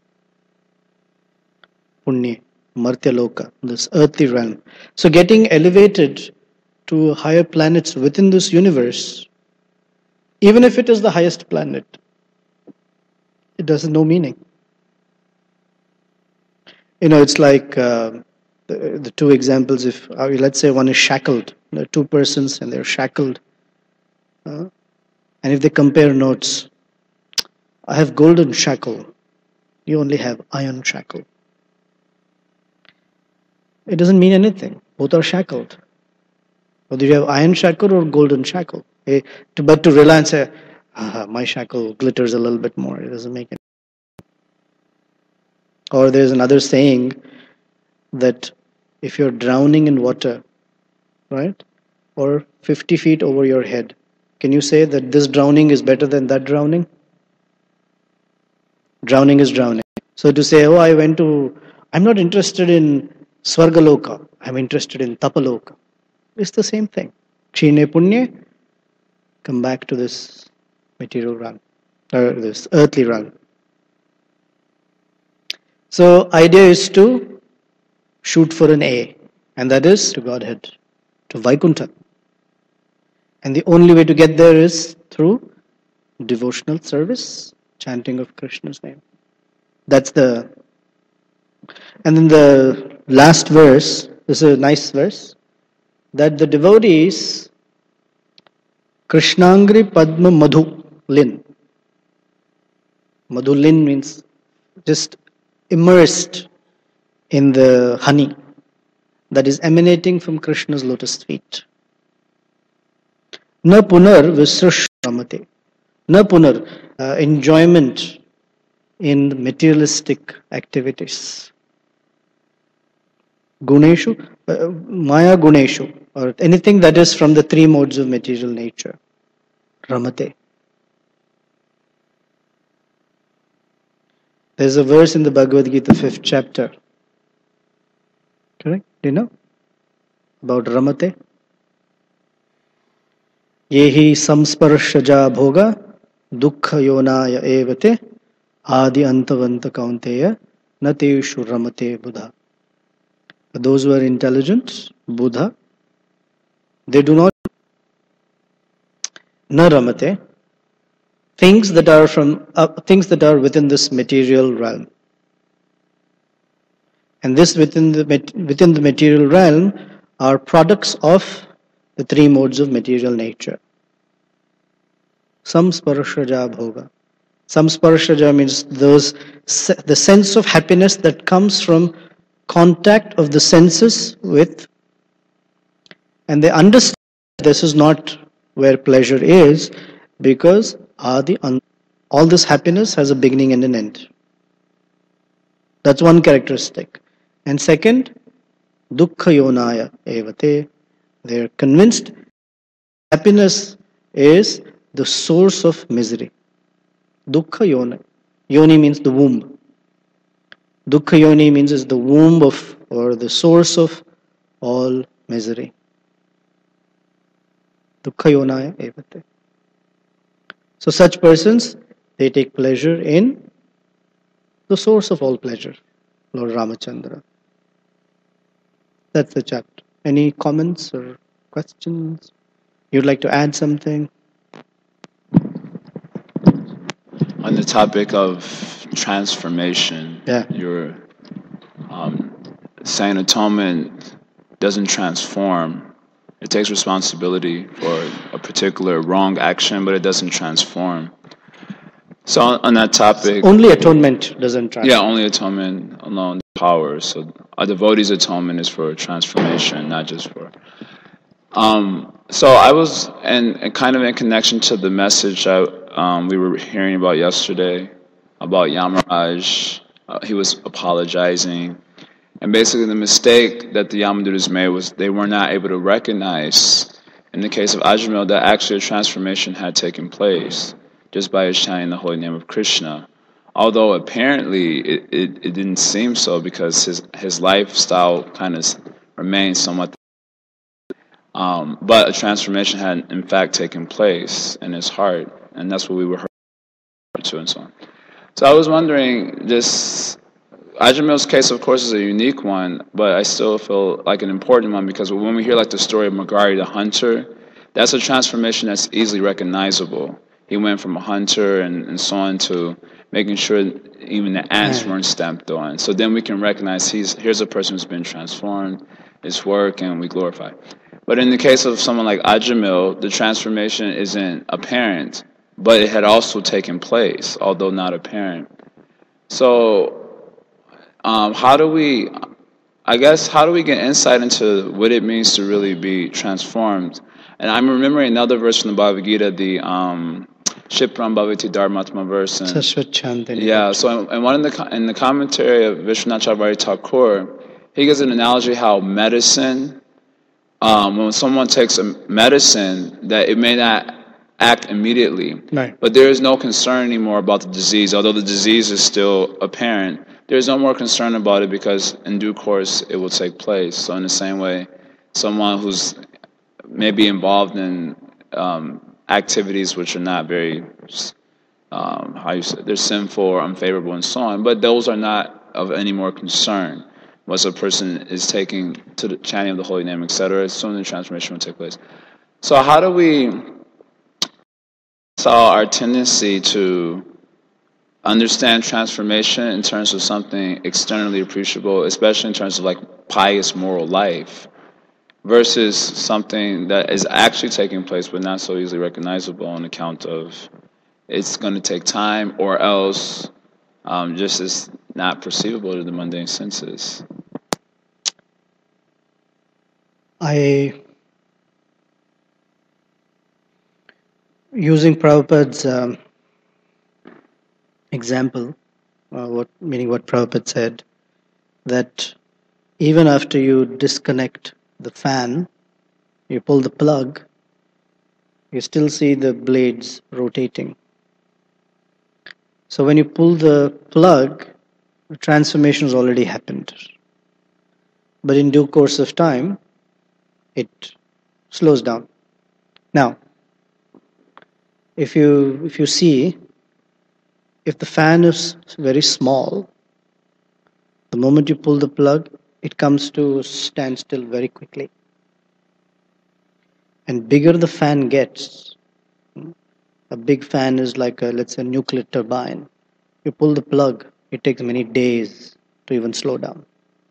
Punya, martyaloka, this earthly realm. So getting elevated to higher planets within this universe, even if it is the highest planet, it has no meaning. You know, it's like uh, the, the two examples. If uh, let's say one is shackled, there are two persons and they're shackled, uh, and if they compare notes, I have golden shackle, you only have iron shackle. It doesn't mean anything. Both are shackled. Whether you have iron shackle or golden shackle. Eh, to, but to rely and say, ah, my shackle glitters a little bit more, it doesn't make it. Or there's another saying that if you're drowning in water, right, or fifty feet over your head, can you say that this drowning is better than that drowning? Drowning is drowning. So to say, oh, I went to, I'm not interested in Swargaloka, I'm interested in Tapaloka. It's the same thing. Kshine punye, come back to this material realm, or this earthly realm. So idea is to shoot for an A, and that is to Godhead, to Vaikuntha. And the only way to get there is through devotional service, chanting of Krishna's name. That's the... And then the last verse, this is a nice verse, that the devotees, Krishnangri Padma Madhu Lin. Madhu Lin means just immersed in the honey that is emanating from Krishna's lotus feet. Na punar visrushramate. Na punar, uh, enjoyment in materialistic activities. Guneshu, uh, Maya Guneshu, or anything that is from the three modes of material nature. Ramate. There's a verse in the Bhagavad Gita, fifth chapter. Correct? Do you know? About Ramate. Yehi samsparshaja bhoga dukkha yonaya evate adi antavanta kaunteya nateshu ramate buddha. For those who are intelligent, Buddha, they do not na ramate, things that are from uh, things that are within this material realm. And this within the within the material realm are products of the three modes of material nature. Samsparshaja bhoga. Samsparshaja means those the sense of happiness that comes from contact of the senses with, and they understand this is not where pleasure is, because adi, all this happiness has a beginning and an end. That's one characteristic. And second, dukkha yonaya evate. They are convinced happiness is the source of misery. Dukkha yona. Yoni means the womb. Dukkha yoni means is the womb of, or the source of all misery. Dukkha yonaya evate. So such persons, they take pleasure in the source of all pleasure, Lord Ramachandra. That's the chapter. Any comments or questions? You'd like to add something? On the topic of transformation, yeah. you're um, saying atonement doesn't transform. It takes responsibility for a particular wrong action, but it doesn't transform. So on, on that topic... Only atonement doesn't transform. Yeah, only atonement alone, power. So a devotee's atonement is for transformation, not just for... Um, so I was, and, and kind of in connection to the message I, um, we were hearing about yesterday, about Yamaraj, uh, he was apologizing. And basically the mistake that the Yamadutas made was they were not able to recognize, in the case of Ajamil, that actually a transformation had taken place just by his chanting the holy name of Krishna. Although apparently it, it, it didn't seem so, because his, his lifestyle kind of remained somewhat... Um, but a transformation had in fact taken place in his heart, and that's what we were heard to and so on. So I was wondering, this Ajamil's case, of course, is a unique one, but I still feel like an important one, because when we hear like the story of Magari the hunter, that's a transformation that's easily recognizable. He went from a hunter and, and so on to making sure even the ants weren't stamped on. So then we can recognize he's here's a person who's been transformed, his work, and we glorify. But in the case of someone like Ajamil, the transformation isn't apparent, but it had also taken place, although not apparent. So um, how do we, I guess, how do we get insight into what it means to really be transformed? And I'm remembering another verse from the Bhagavad Gita, the um, Shipram Bhavati Dharmatma verse. And, yeah, so and one in the in the commentary of Vishwanath Chakravarti Thakur, he gives an analogy how medicine, um, when someone takes a medicine, that it may not act immediately, right. But there is no concern anymore about the disease, although the disease is still apparent. There's no more concern about it, because in due course it will take place. So in the same way, someone who's maybe involved in um, activities which are not very, um, how you say, they're sinful or unfavorable and so on, but those are not of any more concern. Once a person is taking to the chanting of the holy name, et cetera, soon the transformation will take place. So how do we saw our tendency to understand transformation in terms of something externally appreciable, especially in terms of like pious moral life, versus something that is actually taking place but not so easily recognizable on account of it's going to take time, or else um, just is not perceivable to the mundane senses. I, using Prabhupada's um, example, uh, what meaning what Prabhupada said, that even after you disconnect the fan, you pull the plug, you still see the blades rotating. So when you pull the plug, the transformation has already happened. But in due course of time, it slows down. Now, if you if you see, if the fan is very small, the moment you pull the plug, it comes to standstill very quickly. And bigger the fan gets, a big fan is like a, let's say, nuclear turbine. You pull the plug, it takes many days to even slow down.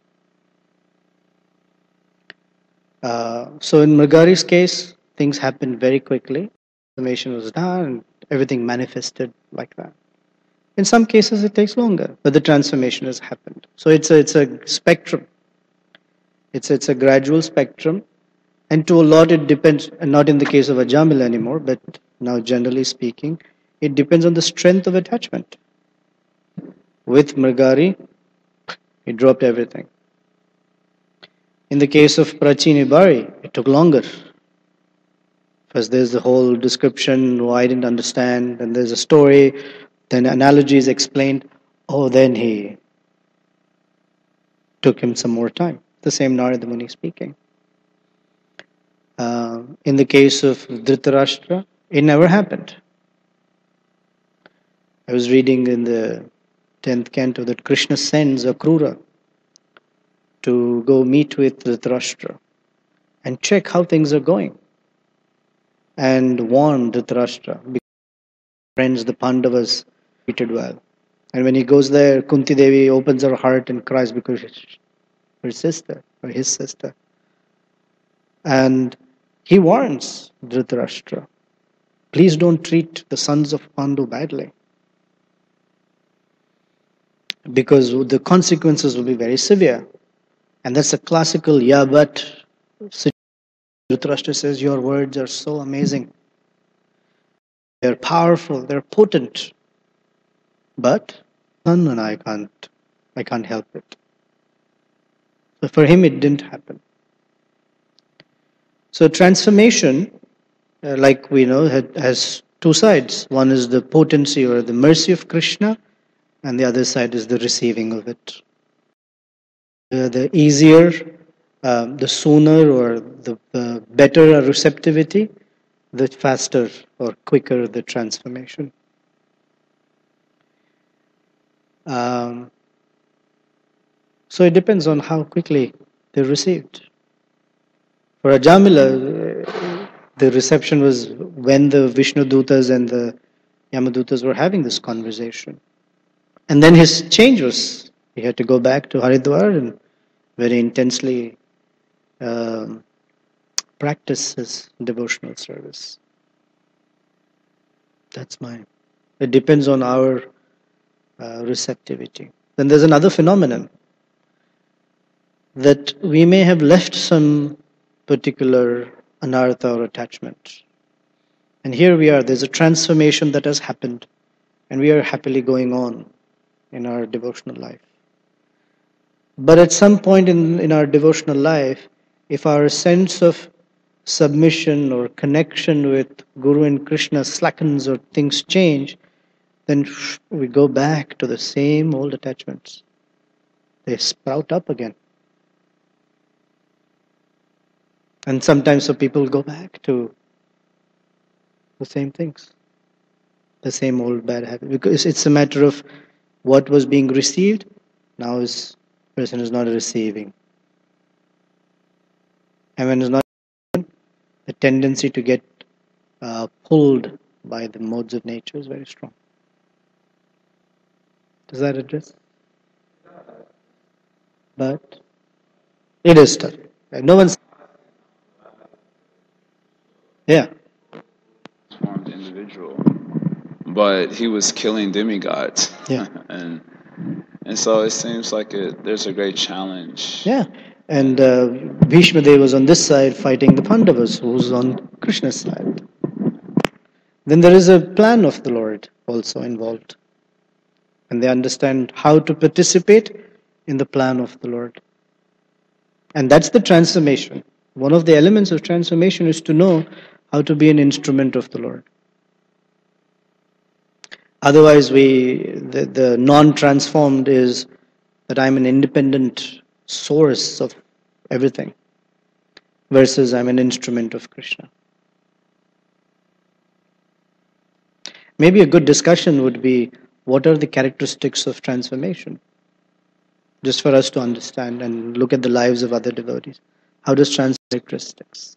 Uh, so in Mrigari's case, things happened very quickly. Transformation was done, and everything manifested like that. In some cases, it takes longer, but the transformation has happened. So it's a, it's a spectrum. It's it's a gradual spectrum, and to a lot it depends. And not in the case of Ajamila anymore, but now generally speaking, it depends on the strength of attachment. With Mrigari, he dropped everything. In the case of Prachini Bari, it took longer. First, there's the whole description, why I didn't understand, and there's a story, then analogy is explained. Oh, then he took him some more time. The same Narada Muni speaking. Uh, in the case of Dhritarashtra, it never happened. I was reading in the tenth canto that Krishna sends Akrura to go meet with Dhritarashtra and check how things are going, and warn Dhritarashtra because friends, the Pandavas, treated well. And when he goes there, Kunti Devi opens her heart and cries because it's her sister, or his sister. And he warns Dhritarashtra, please don't treat the sons of Pandu badly, because the consequences will be very severe. And that's a classical, yeah, but Dhritarashtra says, your words are so amazing. They're powerful, they're potent. But son and I can't, I can't help it. So for him, it didn't happen. So transformation, uh, like we know, has two sides. One is the potency or the mercy of Krishna, and the other side is the receiving of it. Uh, the easier, um, the sooner, or the uh, better a receptivity, the faster or quicker the transformation. Um, so it depends on how quickly they're received. For Ajamila, the reception was when the Vishnu Dutas and the Yamadutas were having this conversation. And then his change was, he had to go back to Haridwar and very intensely um, practice his devotional service. That's mine. It depends on our uh, receptivity. Then there's another phenomenon that we may have left some particular anartha or attachment. And here we are, there's a transformation that has happened, and we are happily going on in our devotional life. But at some point in, in our devotional life, if our sense of submission or connection with Guru and Krishna slackens or things change, then we go back to the same old attachments. They sprout up again. And sometimes so people go back to the same things, the same old bad habit. Because it's a matter of what was being received, now is person is not receiving. And when it's not, the tendency to get uh, pulled by the modes of nature is very strong. Does that address? But it is tough. No one's. Yeah. Transformed individual, but he was killing demigods. Yeah. and and so it seems like it, there's a great challenge. Yeah. And uh, Bhishma Dev was on this side fighting the Pandavas, who's on Krishna's side. Then there is a plan of the Lord also involved. And they understand how to participate in the plan of the Lord. And that's the transformation. One of the elements of transformation is to know how to be an instrument of the Lord. Otherwise, we the, the non-transformed is that I'm an independent source of everything, versus I'm an instrument of Krishna. Maybe a good discussion would be, what are the characteristics of transformation? Just for us to understand and look at the lives of other devotees. How does transformation characteristics?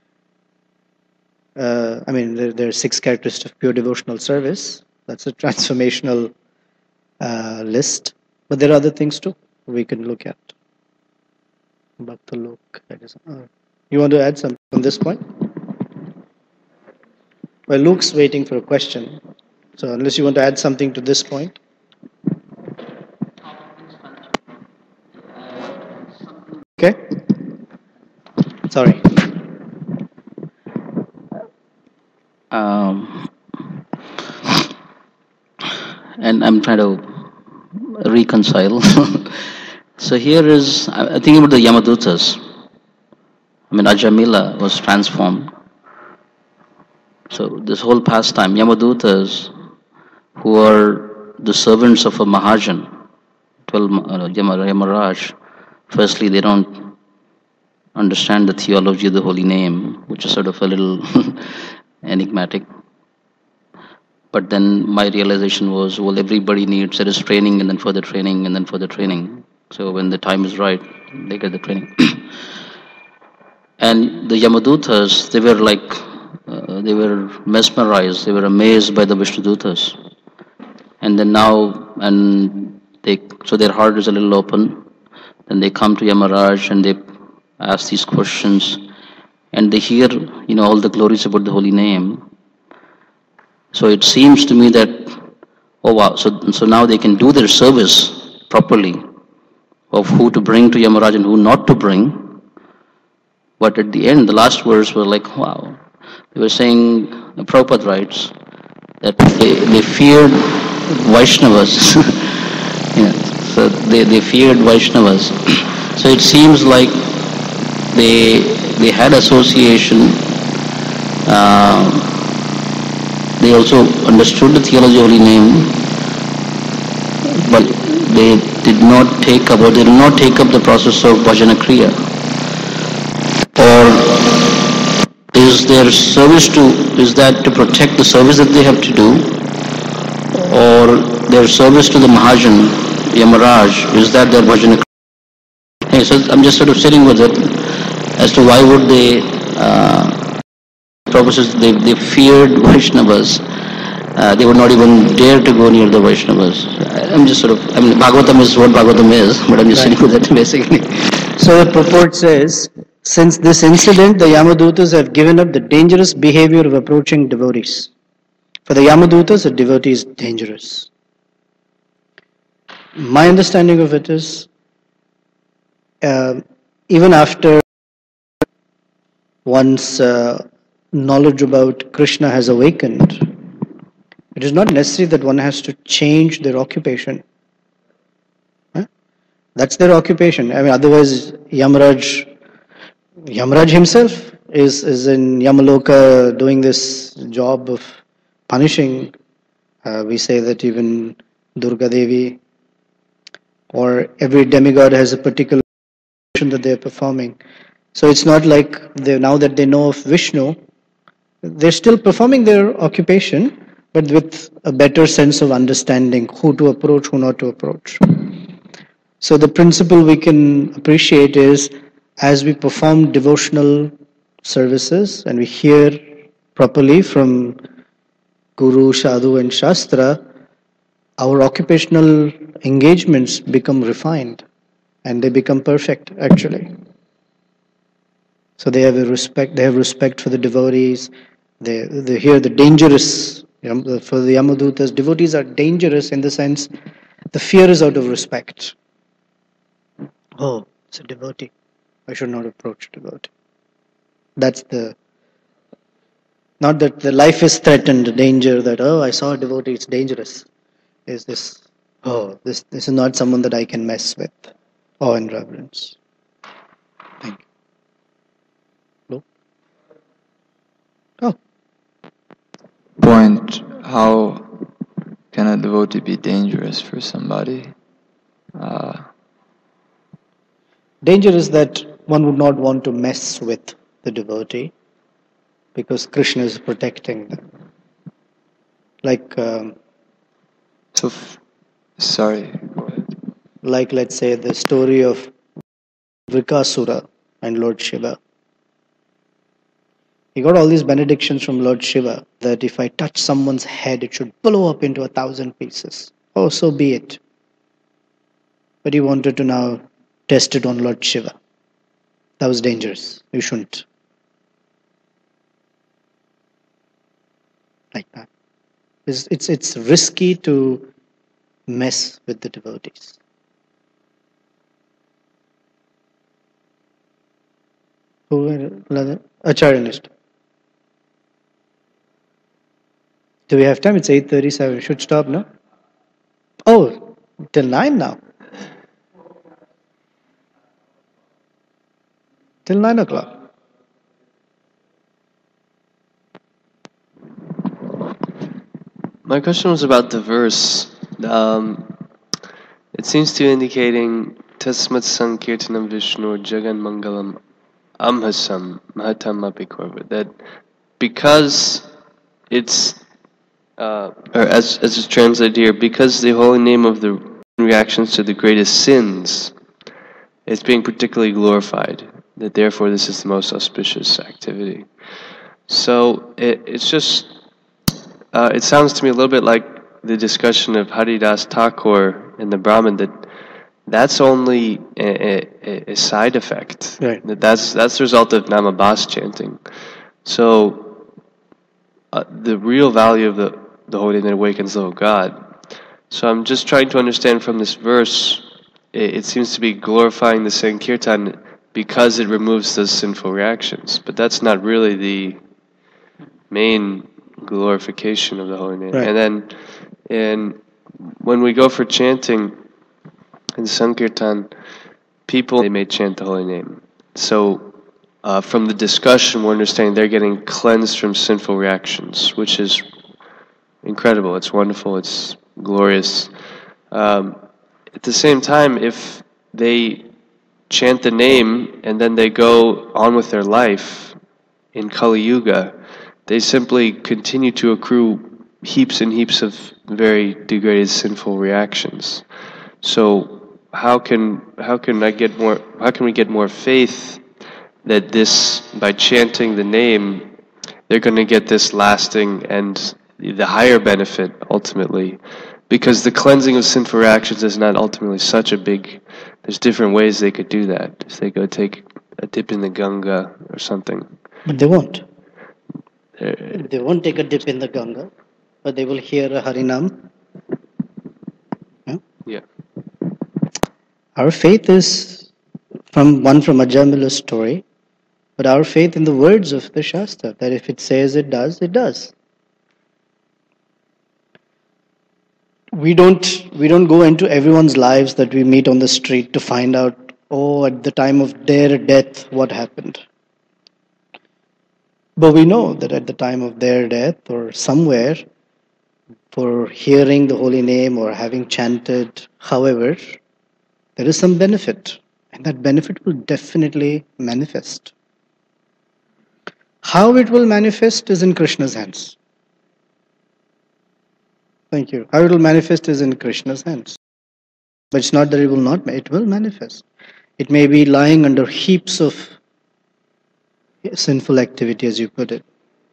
Uh, I mean, there, there are six characteristics of pure devotional service. That's a transformational uh, list. But there are other things too we can look at. Bhakta Lok. You want to add something on this point? Well, Luke's waiting for a question. So unless you want to add something to this point. Okay. Sorry. Um, and I'm trying to reconcile. So here is, I'm thinking about the Yamadutas. I mean, Ajamila was transformed. So this whole pastime, Yamadutas, who are the servants of a Mahajan, twelve uh, Yamaraj, firstly they don't understand the theology of the holy name, which is sort of a little enigmatic. But then my realization was, well, everybody needs, there is training and then further training and then further training. So when the time is right, they get the training. And the Yamadutas, they were like, uh, they were mesmerized, they were amazed by the Vishnudutas. And then now, and they, so their heart is a little open. Then they come to Yamaraj and they ask these questions. And they hear, you know, all the glories about the holy name. So it seems to me that, oh wow, so, so now they can do their service properly of who to bring to Yamaraj and who not to bring. But at the end, the last verse was like, wow. They were saying, Prabhupada writes, that they, they feared Vaishnavas. Yeah, so they, they feared Vaishnavas. So it seems like they, they had association. Uh, They also understood the theology of holy name, but they did not take up, or they did not take up the process of bhajana kriya. Or is their service to, is that to protect the service that they have to do? Or their service to the Mahajan, Yamaraj, is that their bhajana kriya? Hey, so I'm just sort of sitting with it as to why would they uh, Prabhupada, they, they feared Vaishnavas. Uh, they would not even dare to go near the Vaishnavas. I'm just sort of, I mean, Bhagavatam is what Bhagavatam is, but I'm just right. Sitting with that basically. So the purport says, since this incident, the Yamadutas have given up the dangerous behavior of approaching devotees. For the Yamadutas, a devotee is dangerous. My understanding of it is, uh, even after one's uh, knowledge about Krishna has awakened, it is not necessary that one has to change their occupation. Huh? That's their occupation. I mean, otherwise, Yamaraj, Yamaraj himself is, is in Yamaloka doing this job of punishing. Uh, we say that even Durga Devi or every demigod has a particular function that they are performing. So it's not like they, now that they know of Vishnu, they're still performing their occupation, but with a better sense of understanding who to approach, who not to approach. So the principle we can appreciate is, as we perform devotional services and we hear properly from Guru, Sadhu and Shastra, our occupational engagements become refined and they become perfect actually. So they have a respect, they have respect for the devotees, they, they hear the dangerous, for the Yamadutas, devotees are dangerous in the sense the fear is out of respect. Oh, it's a devotee. I should not approach a devotee. That's the, not that the life is threatened, the danger that, oh, I saw a devotee, it's dangerous. Is this, oh, this, this is not someone that I can mess with. Awe and reverence. Thank you. Hello? Oh. Point, how can a devotee be dangerous for somebody? Uh, Danger is that one would not want to mess with the devotee because Krishna is protecting them. Like, um, so, f- sorry, go ahead. Like, let's say, the story of Vrikasura and Lord Shiva. He got all these benedictions from Lord Shiva that if I touch someone's head, it should blow up into a thousand pieces. Oh, so be it. But he wanted to now test it on Lord Shiva. That was dangerous. You shouldn't. Like that. It's, it's, it's risky to mess with the devotees. Acharyanist. Do we have time? It's eight thirty-seven. Should stop now? Oh, till nine now. Till nine o'clock. My question was about the verse. Um, it seems to be indicating Tasmat Sankirtanam Vishnu Jagan Mangalam Amhasam Mahatam Apikorva. That because it's, uh, or as, as it's translated here, because the holy name of the reactions to the greatest sins is being particularly glorified, that therefore this is the most auspicious activity. So it, it's just, uh, it sounds to me a little bit like the discussion of Haridas Thakur and the Brahmin, that that's only a, a, a side effect. Right. That that's, that's the result of Namabhas chanting. So uh, the real value of the, the holy name that awakens the whole God. So I'm just trying to understand from this verse, it, it seems to be glorifying the Sankirtan because it removes those sinful reactions. But that's not really the main glorification of the holy name. Right. And then and when we go for chanting in Sankirtan, people, they may chant the holy name. So uh, from the discussion, we're understanding they're getting cleansed from sinful reactions, which is incredible. It's wonderful. It's glorious. Um, at the same time, if they chant the name and then they go on with their life in Kali Yuga, they simply continue to accrue heaps and heaps of very degraded sinful reactions. So how can how can I get more how can we get more faith that this, by chanting the name, they're going to get this lasting and the higher benefit ultimately? Because the cleansing of sinful reactions is not ultimately such a big, there's different ways they could do that. If they go take a dip in the Ganga or something. But they won't. Uh, They won't take a dip in the Ganga, but they will hear a Harinam. Yeah? yeah. Our faith is from one from Ajamila's story, but our faith in the words of the Shastra, that if it says it does, it does. We don't we don't go into everyone's lives that we meet on the street to find out, oh, at the time of their death, what happened. But we know that at the time of their death or somewhere, for hearing the holy name or having chanted, however, there is some benefit. And that benefit will definitely manifest. How it will manifest is in Krishna's hands. Thank you. How it will manifest is in Krishna's hands. But it's not that it will not, it will manifest. It may be lying under heaps of sinful activity, as you put it.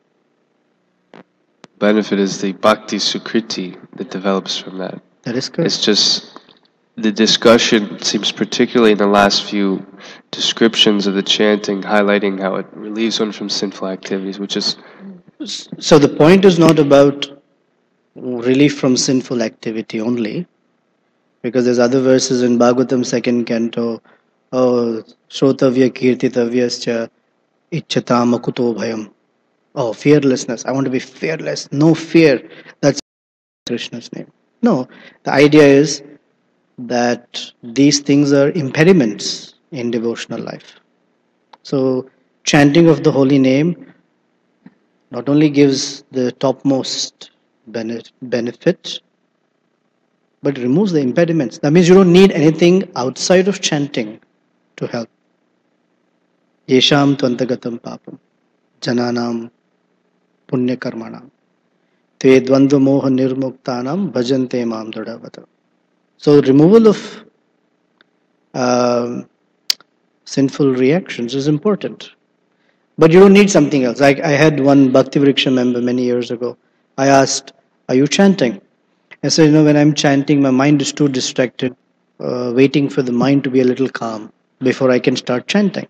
Benefit is the bhakti sukriti that develops from that. That is correct. It's just the discussion seems particularly in the last few descriptions of the chanting, highlighting how it relieves one from sinful activities, which is So the point is not about relief from sinful activity only, because there's other verses in Bhagavatam second canto, oh, Shrotavya Kirtitavyascha Ichchatam Akuto Bhayam. Oh, fearlessness. I want to be fearless. No fear. That's Krishna's name. No, the idea is that these things are impediments in devotional life. So chanting of the holy name not only gives the topmost benefit, but removes the impediments. That means you don't need anything outside of chanting to help. Yesham tvantagatam papam jananam punya karmanam te dvandva moha nirmuktanam bhajante mam dridavata. So removal of uh, sinful reactions is important. But you don't need something else. I, I had one Bhakti Vriksha member many years ago. I asked, are you chanting? I said, you know, when I'm chanting, my mind is too distracted, uh, waiting for the mind to be a little calm before I can start chanting.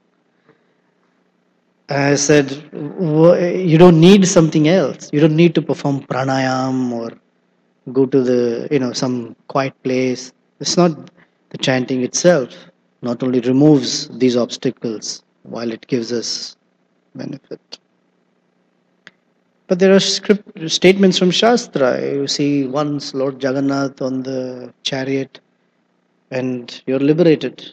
I said, you don't need something else. You don't need to perform pranayam or go to the, you know, some quiet place. It's not the chanting itself. Not only removes these obstacles while it gives us benefit. But there are script statements from Shastra. You see once Lord Jagannath on the chariot and you're liberated.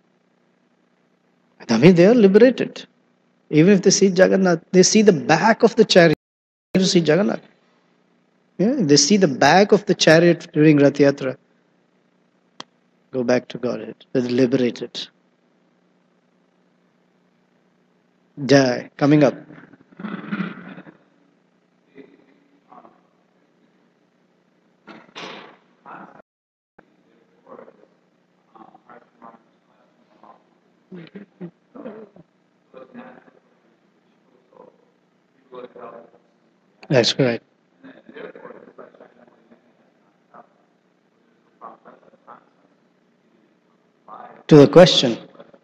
I mean, they are liberated. Even if they see Jagannath, they see the back of the chariot to see Jagannath. Yeah, they see the back of the chariot during Rath Yatra. Go back to Godhead. They're liberated. Jai. Coming up. That's correct. To the question.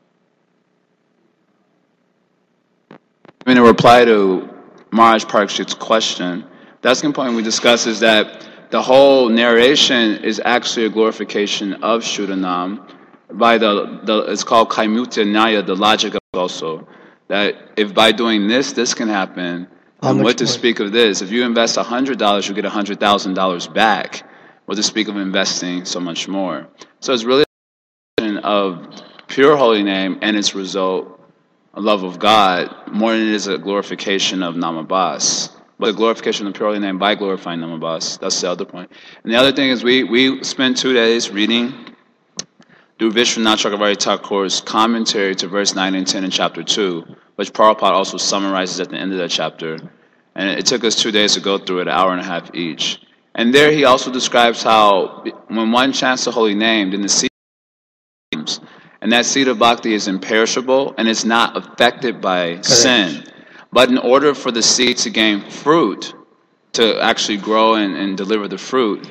In a reply to Maharaj Parikshit's question, the second point we discussed is that the whole narration is actually a glorification of Shuddhanam by the, the it's called Kaimutya Nyaya, the logic of it also. That if by doing this, this can happen, How and much what to more? speak of this? If you invest one hundred dollars, you get one hundred thousand dollars back. What to speak of investing so much more? So it's really a question of pure holy name and its result, a love of God, more than it is a glorification of Namabas. But a glorification of the pure holy name by glorifying Namabas. That's the other point. And the other thing is we, we spent two days reading through Vishwanath Chakravarti Thakur's commentary to verse nine and ten in chapter two, which Prabhupada also summarizes at the end of that chapter. And it took us two days to go through it, an hour and a half each. And there he also describes how when one chants the holy name, then the seed comes. And that seed of bhakti is imperishable and it's not affected by Correct. sin. But in order for the seed to gain fruit, to actually grow and, and deliver the fruit,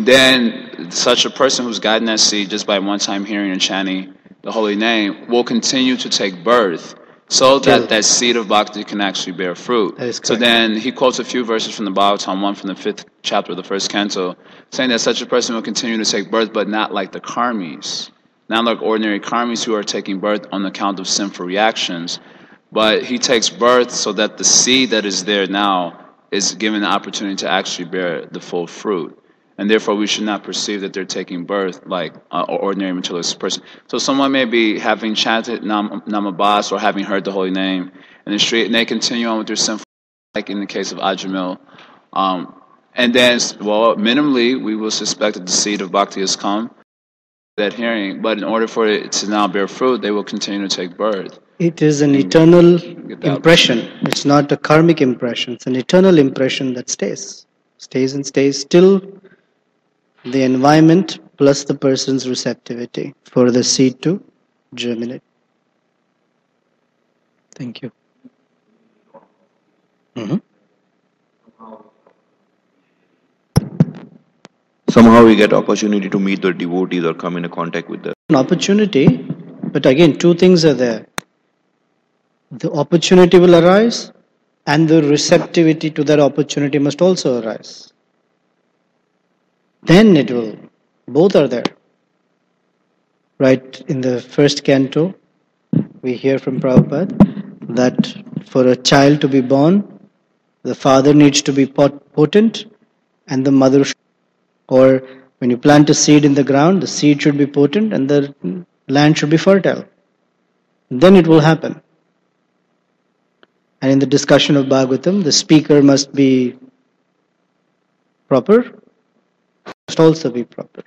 then such a person who's gotten that seed just by one time hearing and chanting the holy name will continue to take birth so Till- that that seed of bhakti can actually bear fruit. That is So correct. then he quotes a few verses from the Bhagavatam, one from the fifth chapter of the first canto, saying that such a person will continue to take birth, but not like the karmis, not like ordinary karmis who are taking birth on account of sinful reactions, but he takes birth so that the seed that is there now is given the opportunity to actually bear the full fruit. And therefore, we should not perceive that they're taking birth like an ordinary materialistic person. So someone may be having chanted Nam, Namabas or having heard the holy name in the street, and they continue on with their sinful, like in the case of Ajamil. Um, and then, well, minimally, we will suspect that the seed of bhakti has come, that hearing, but in order for it to now bear fruit, they will continue to take birth. It is an eternal Get that. impression. It's not a karmic impression. It's an eternal impression that stays. Stays and stays till the environment plus the person's receptivity for the seed to germinate. Thank you. Mhm. Somehow we get opportunity to meet the devotees or come in contact with them. An opportunity, but again, two things are there. The opportunity will arise, and the receptivity to that opportunity must also arise. Then it will, both are there. Right in the first canto, we hear from Prabhupada that for a child to be born, the father needs to be potent and the mother, or when you plant a seed in the ground, the seed should be potent and the land should be fertile. Then it will happen. And in the discussion of Bhagavatam, the speaker must be proper, must also be proper.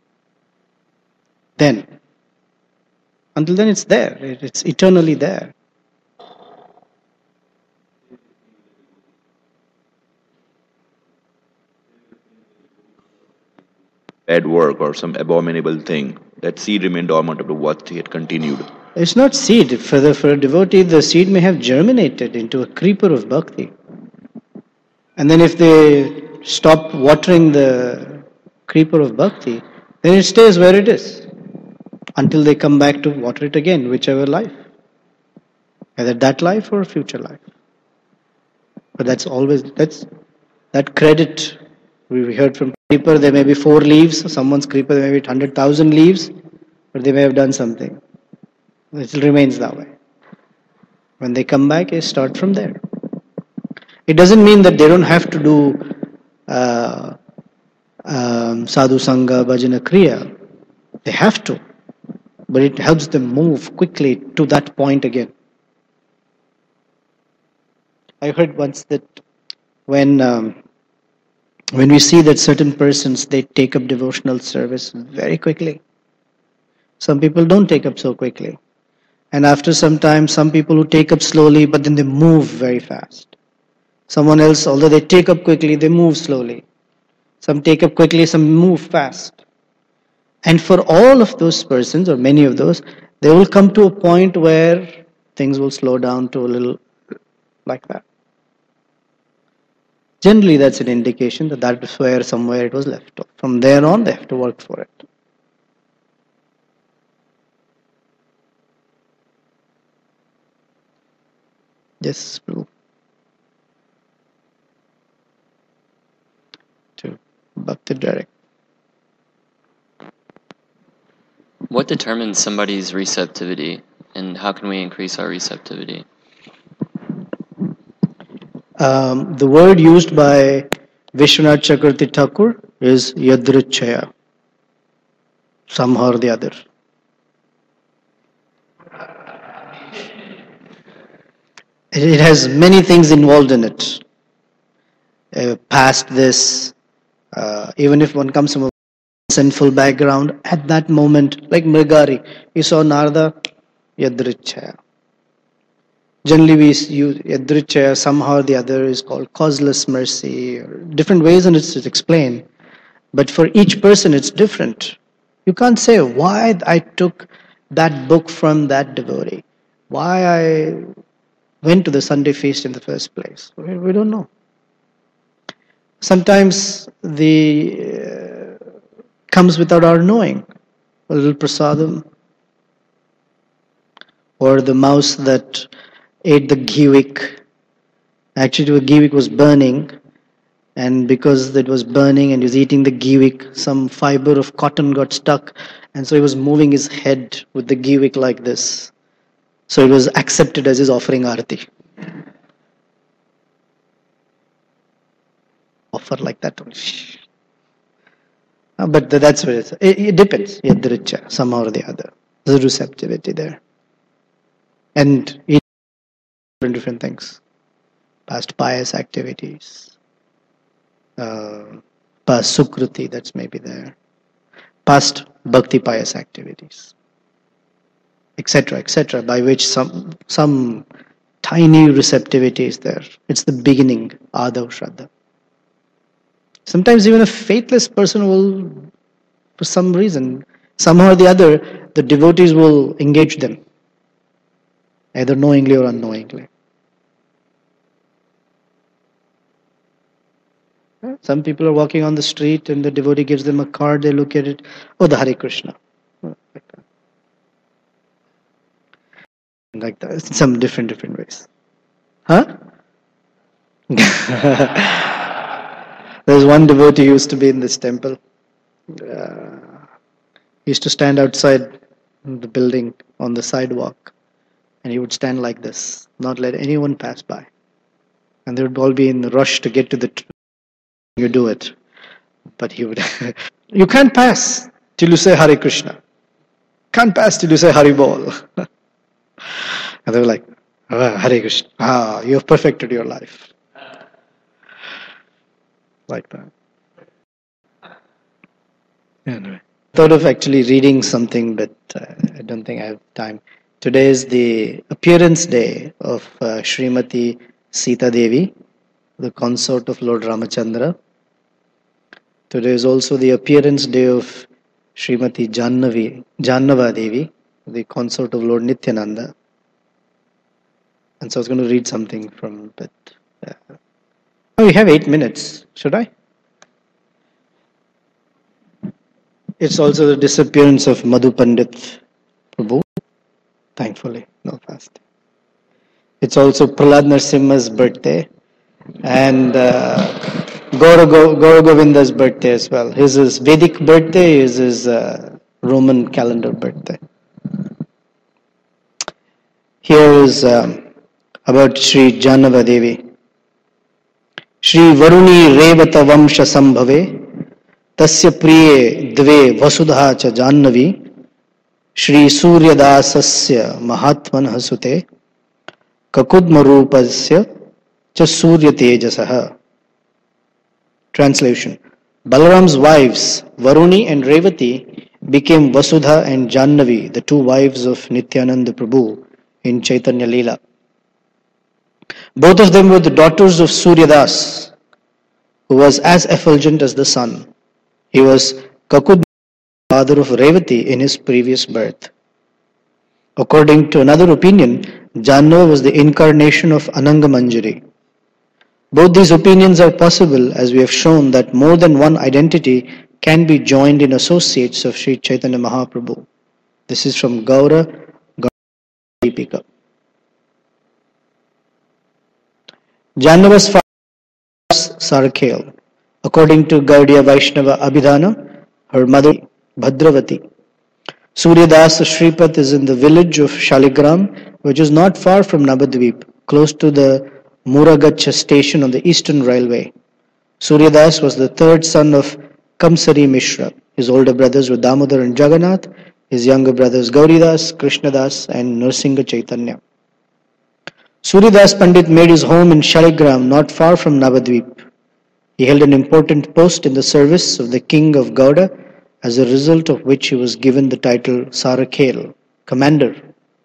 Then, until then it's there, it's eternally there. Bad work or some abominable thing, that seed remained dormant up to what he had continued. It's not seed. For, the, for a devotee, the seed may have germinated into a creeper of bhakti. And then if they stop watering the creeper of bhakti, then it stays where it is until they come back to water it again, whichever life. Either that life or future life. But that's always, that's that credit. We heard from creeper, there may be four leaves. Someone's creeper, there may be one hundred thousand leaves, but they may have done something. It still remains that way. When they come back, they start from there. It doesn't mean that they don't have to do uh, um, sadhu sangha, bhajana kriya. They have to, but it helps them move quickly to that point again. I heard once that when um, when we see that certain persons, they take up devotional service very quickly. Some people don't take up so quickly. And after some time, some people who take up slowly, but then they move very fast. Someone else, although they take up quickly, they move slowly. Some take up quickly, some move fast. And for all of those persons, or many of those, they will come to a point where things will slow down to a little like that. Generally, that's an indication that that is where somewhere it was left off. From there on, they have to work for it. Yes, Prabhu. To Bhakti direct. What determines somebody's receptivity, and how can we increase our receptivity? Um, the word used by Vishwanath Chakravarti Thakur is yadrichaya, somehow or the other. It has many things involved in it. Uh, past this, uh, even if one comes from a sinful background, at that moment, like Mrigari, we saw Narada, yadrichaya. Generally, we use yadrichaya, somehow or the other is called causeless mercy, or different ways in which it's explained. But for each person, it's different. You can't say why I took that book from that devotee, why I went to the Sunday feast in the first place. We, we don't know. Sometimes the uh, comes without our knowing. A little prasadam, or the mouse that ate the ghee wick. Actually, the ghee wick was burning, and because it was burning and he was eating the ghee wick, some fiber of cotton got stuck, and so he was moving his head with the ghee wick like this. So it was accepted as his offering arati. Offer like that only. Uh, But that's what it is. It, it depends. Yadricha, somehow or the other. There's receptivity there. And it different different things. Past pious activities. Uh, past sukruti, that's maybe there. Past bhakti pious activities. Etc. etc. By which some some tiny receptivity is there. It's the beginning, adav shraddha. Sometimes even a faithless person will, for some reason, somehow or the other, the devotees will engage them, either knowingly or unknowingly. Some people are walking on the street and the devotee gives them a card, they look at it, oh, the Hare Krishna. Like that. Like that. Some different, different ways. Huh? There's one devotee who used to be in this temple. Uh, he used to stand outside the building on the sidewalk, and he would stand like this, not let anyone pass by. And they would all be in the rush to get to the tr- you do it. But he would, you can't pass till you say Hare Krishna. Can't pass till you say Hari Bol. And they were like, ah, Hare Krishna. Ah, you have perfected your life. Like that. Anyway, thought of actually reading something, but uh, I don't think I have time. Today is the appearance day of uh, Srimati Sita Devi, the consort of Lord Ramachandra. Today is also the appearance day of Srimati Jannavi, Jannava Devi, the consort of Lord Nityananda. And so I was going to read something from it. Uh, oh, we have eight minutes. Should I? It's also the disappearance of Madhu Pandit Prabhu. Thankfully, no fasting. It's also Prahlad Narasimha's birthday and uh, Gaura Govinda's birthday as well. His is Vedic birthday, his is uh, Roman calendar birthday. Here is um, about Sri Jannava Devi. Sri Varuni Revata Vamsha Sambhave Tasya Priye Dve Vasudha Cha Jannavi Shri Suryadasasya Mahatman Hasute Kakudma Rupasya Cha Surya Tejasaha. Translation. Balaram's wives, Varuni and Revati, became Vasudha and Jannavi, the two wives of Nityananda Prabhu in Chaitanya Leela. Both of them were the daughters of Suryadas, who was as effulgent as the sun. He was Kakud, father of Revati in his previous birth. According to another opinion, Jannava was the incarnation of Ananga Manjari. Both these opinions are possible, as we have shown that more than one identity can be joined in associates of Sri Chaitanya Mahaprabhu. This is from Gaura Deepika. Jannava's father was Sarakhel. According to Gaudiya Vaishnava Abhidhana, her mother Bhadravati. Suryadas Shripat is in the village of Shaligram, which is not far from Navadvip, close to the Muragacha station on the Eastern Railway. Suryadas was the third son of Kamsari Mishra. His older brothers were Damodar and Jagannath, his younger brothers Gauridas, Krishnadas and Narsingha Chaitanya. Suryadas Pandit made his home in Shaligram, not far from Navadvip. He held an important post in the service of the king of Gauda, as a result of which he was given the title Sarakhel, commander.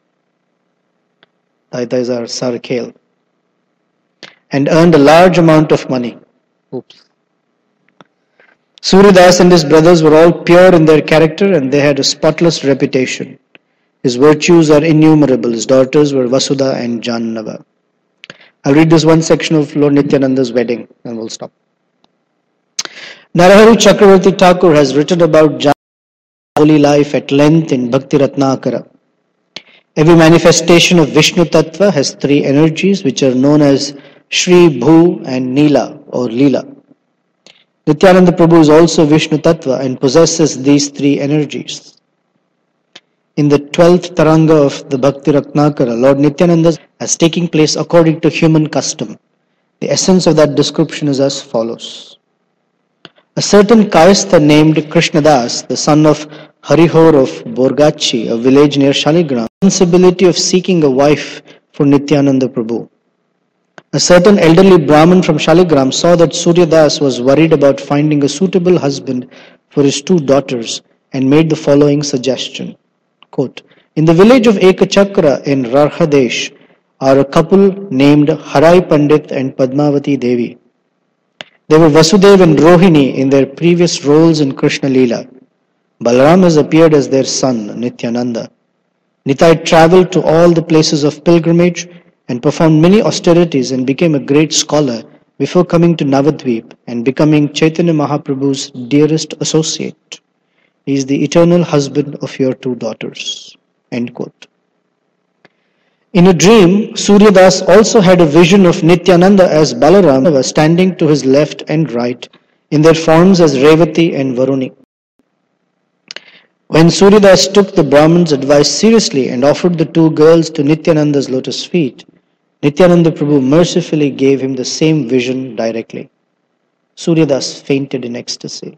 Taitas are Sarakhel. And earned a large amount of money. Oops. Suryadas and his brothers were all pure in their character and they had a spotless reputation. His virtues are innumerable. His daughters were Vasudha and Jannava. I'll read this one section of Lord Nityananda's wedding and we'll stop. Narahari Chakravarti Thakur has written about Jannava's holy life at length in Bhakti Ratnakara. Every manifestation of Vishnu Tattva has three energies which are known as Shri, Bhu and Neela or Leela. Nityananda Prabhu is also Vishnu Tattva and possesses these three energies. In the twelfth Taranga of the Bhakti Ratnakara, Lord Nityananda is taking place according to human custom. The essence of that description is as follows. A certain Kayastha named Krishnadas, the son of Harihor of Borgachi, a village near Shaligram, had the responsibility of seeking a wife for Nityananda Prabhu. A certain elderly Brahmin from Shaligram saw that Suryadas was worried about finding a suitable husband for his two daughters and made the following suggestion. Quote, in the village of Ekachakra in Rarhadesh are a couple named Harai Pandit and Padmavati Devi. They were Vasudev and Rohini in their previous roles in Krishna Leela. Balaram has appeared as their son, Nityananda. Nitai travelled to all the places of pilgrimage and performed many austerities and became a great scholar before coming to Navadvip and becoming Chaitanya Mahaprabhu's dearest associate. He is the eternal husband of your two daughters. End quote. In a dream, Suryadas also had a vision of Nityananda as Balaram standing to his left and right in their forms as Revati and Varuni. When Suryadas took the Brahman's advice seriously and offered the two girls to Nityananda's lotus feet, Nityananda Prabhu mercifully gave him the same vision directly. Suryadas fainted in ecstasy.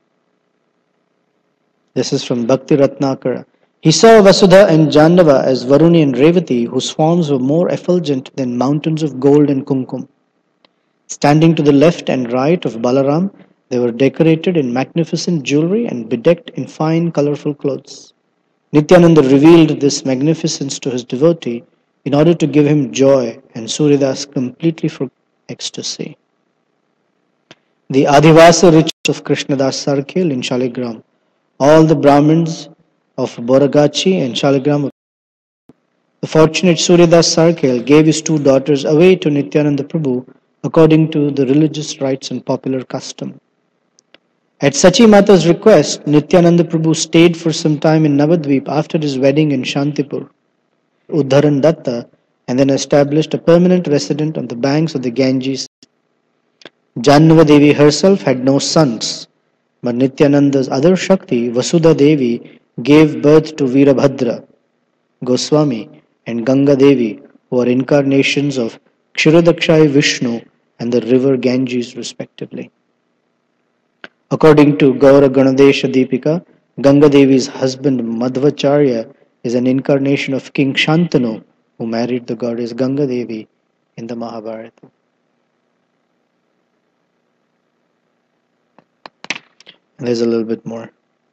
This is from Bhakti Ratnakara. He saw Vasudha and Jannava as Varuni and Revati, whose forms were more effulgent than mountains of gold and kumkum. Standing to the left and right of Balaram, they were decorated in magnificent jewelry and bedecked in fine colorful clothes. Nityananda revealed this magnificence to his devotee in order to give him joy, and Suryadas completely forgot ecstasy. The Adhivasa riches of Krishnadas Sarkil in Shaligram. All the Brahmins of Boragachi and Shaligram. The fortunate Suryadas Sarkil gave his two daughters away to Nityananda Prabhu according to the religious rites and popular custom. At Sachi Mata's request, Nityananda Prabhu stayed for some time in Navadvip after his wedding in Shantipur, Uddharan Datta, and then established a permanent residence on the banks of the Ganges. Jannava Devi herself had no sons, but Nityananda's other Shakti, Vasudha Devi, gave birth to Virabhadra Goswami and Ganga Devi, who are incarnations of Kshirodakshai Vishnu and the river Ganges respectively. According to Gaura Ganadesha Deepika, Ganga Devi's husband Madhvacharya is an incarnation of King Shantanu, who married the goddess Ganga Devi in the Mahabharata. And there's a little bit more.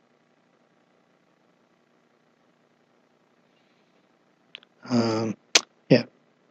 Um, yeah.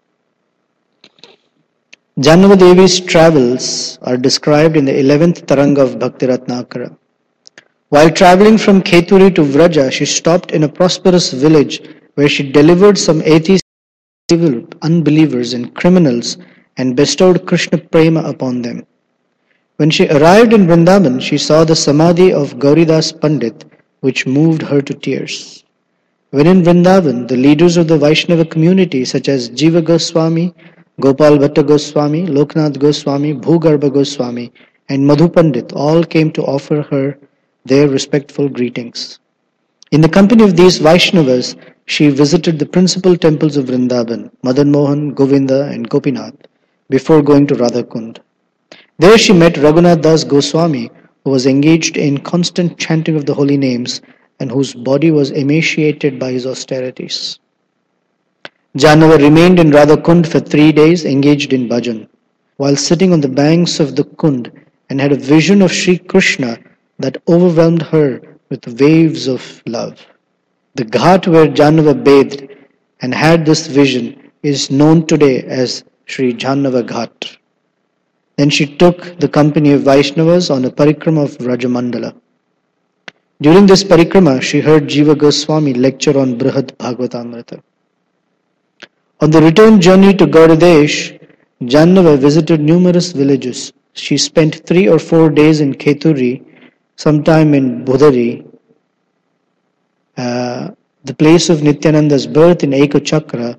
Jannava Devi's travels are described in the eleventh Taranga of Bhakti Ratnakara. While traveling from Keturi to Vraja, she stopped in a prosperous village where she delivered some atheists, unbelievers and criminals and bestowed Krishna Prema upon them. When she arrived in Vrindavan, she saw the Samadhi of Gauridas Pandit, which moved her to tears. When in Vrindavan, the leaders of the Vaishnava community such as Jiva Goswami, Gopal Bhatta Goswami, Loknath Goswami, Bhugarbha Goswami and Madhu Pandit all came to offer her their respectful greetings. In the company of these Vaishnavas, she visited the principal temples of Vrindavan, Madan Mohan, Govinda and Gopinath, before going to Radhakund. There she met Raghunath Das Goswami, who was engaged in constant chanting of the holy names and whose body was emaciated by his austerities. Jannava remained in Radhakund for three days engaged in bhajan. While sitting on the banks of the Kund and had a vision of Sri Krishna that overwhelmed her with waves of love. The ghat where Jannava bathed and had this vision is known today as Sri Jannava Ghat. Then she took the company of Vaishnavas on a parikrama of Rajamandala. During this parikrama, she heard Jiva Goswami lecture on Brihad Bhagavatamrita. On the return journey to Gauradesh, Jannava visited numerous villages. She spent three or four days in Keturi, sometime in Budari, uh, the place of Nityananda's birth in Ekachakra.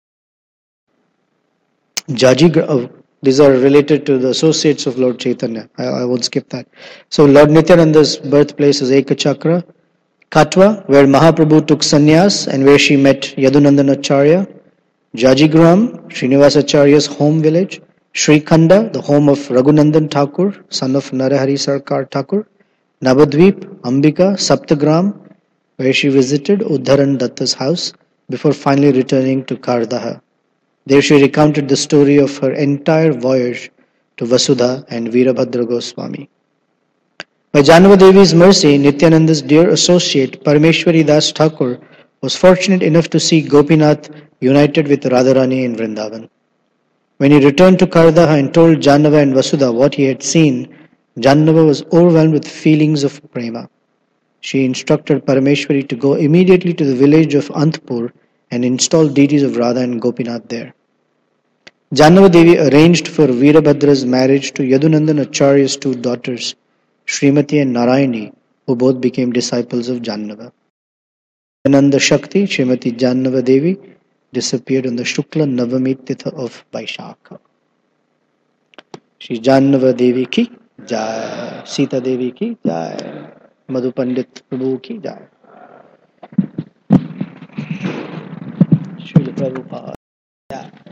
Jaji, oh, these are related to the associates of Lord Chaitanya. I, I won't skip that. So Lord Nityananda's birthplace is Ekachakra. Katwa, where Mahaprabhu took sannyas and where she met Yadunandanacharya. Jajigram, Srinivasacharya's home village. Srikhanda, the home of Raghunandan Thakur, son of Narahari Sarkar Thakur. Navadvip, Ambika, Saptagram, where she visited Uddharan Datta's house before finally returning to Kardaha. There she recounted the story of her entire voyage to Vasudha and Virabhadra Goswami. By Jannava Devi's mercy, Nityananda's dear associate Parameshwari Das Thakur was fortunate enough to see Gopinath united with Radharani in Vrindavan. When he returned to Kardaha and told Jannava and Vasudha what he had seen, Jannava was overwhelmed with feelings of prema. She instructed Parameshwari to go immediately to the village of Antpur and install deities of Radha and Gopinath there. Janava Devi arranged for Veerabhadra's marriage to Yadunandan Acharya's two daughters, Srimati and Narayani, who both became disciples of Jannava. Ananda Shakti, Srimati Jannava Devi, disappeared on the Shukla Navami Titha of Vaishakha. Shri Jannava Devi ki Jai, Sita Devi ki Jai, Madhu Pandit Prabhu ki Jai. Srila Prabhupada.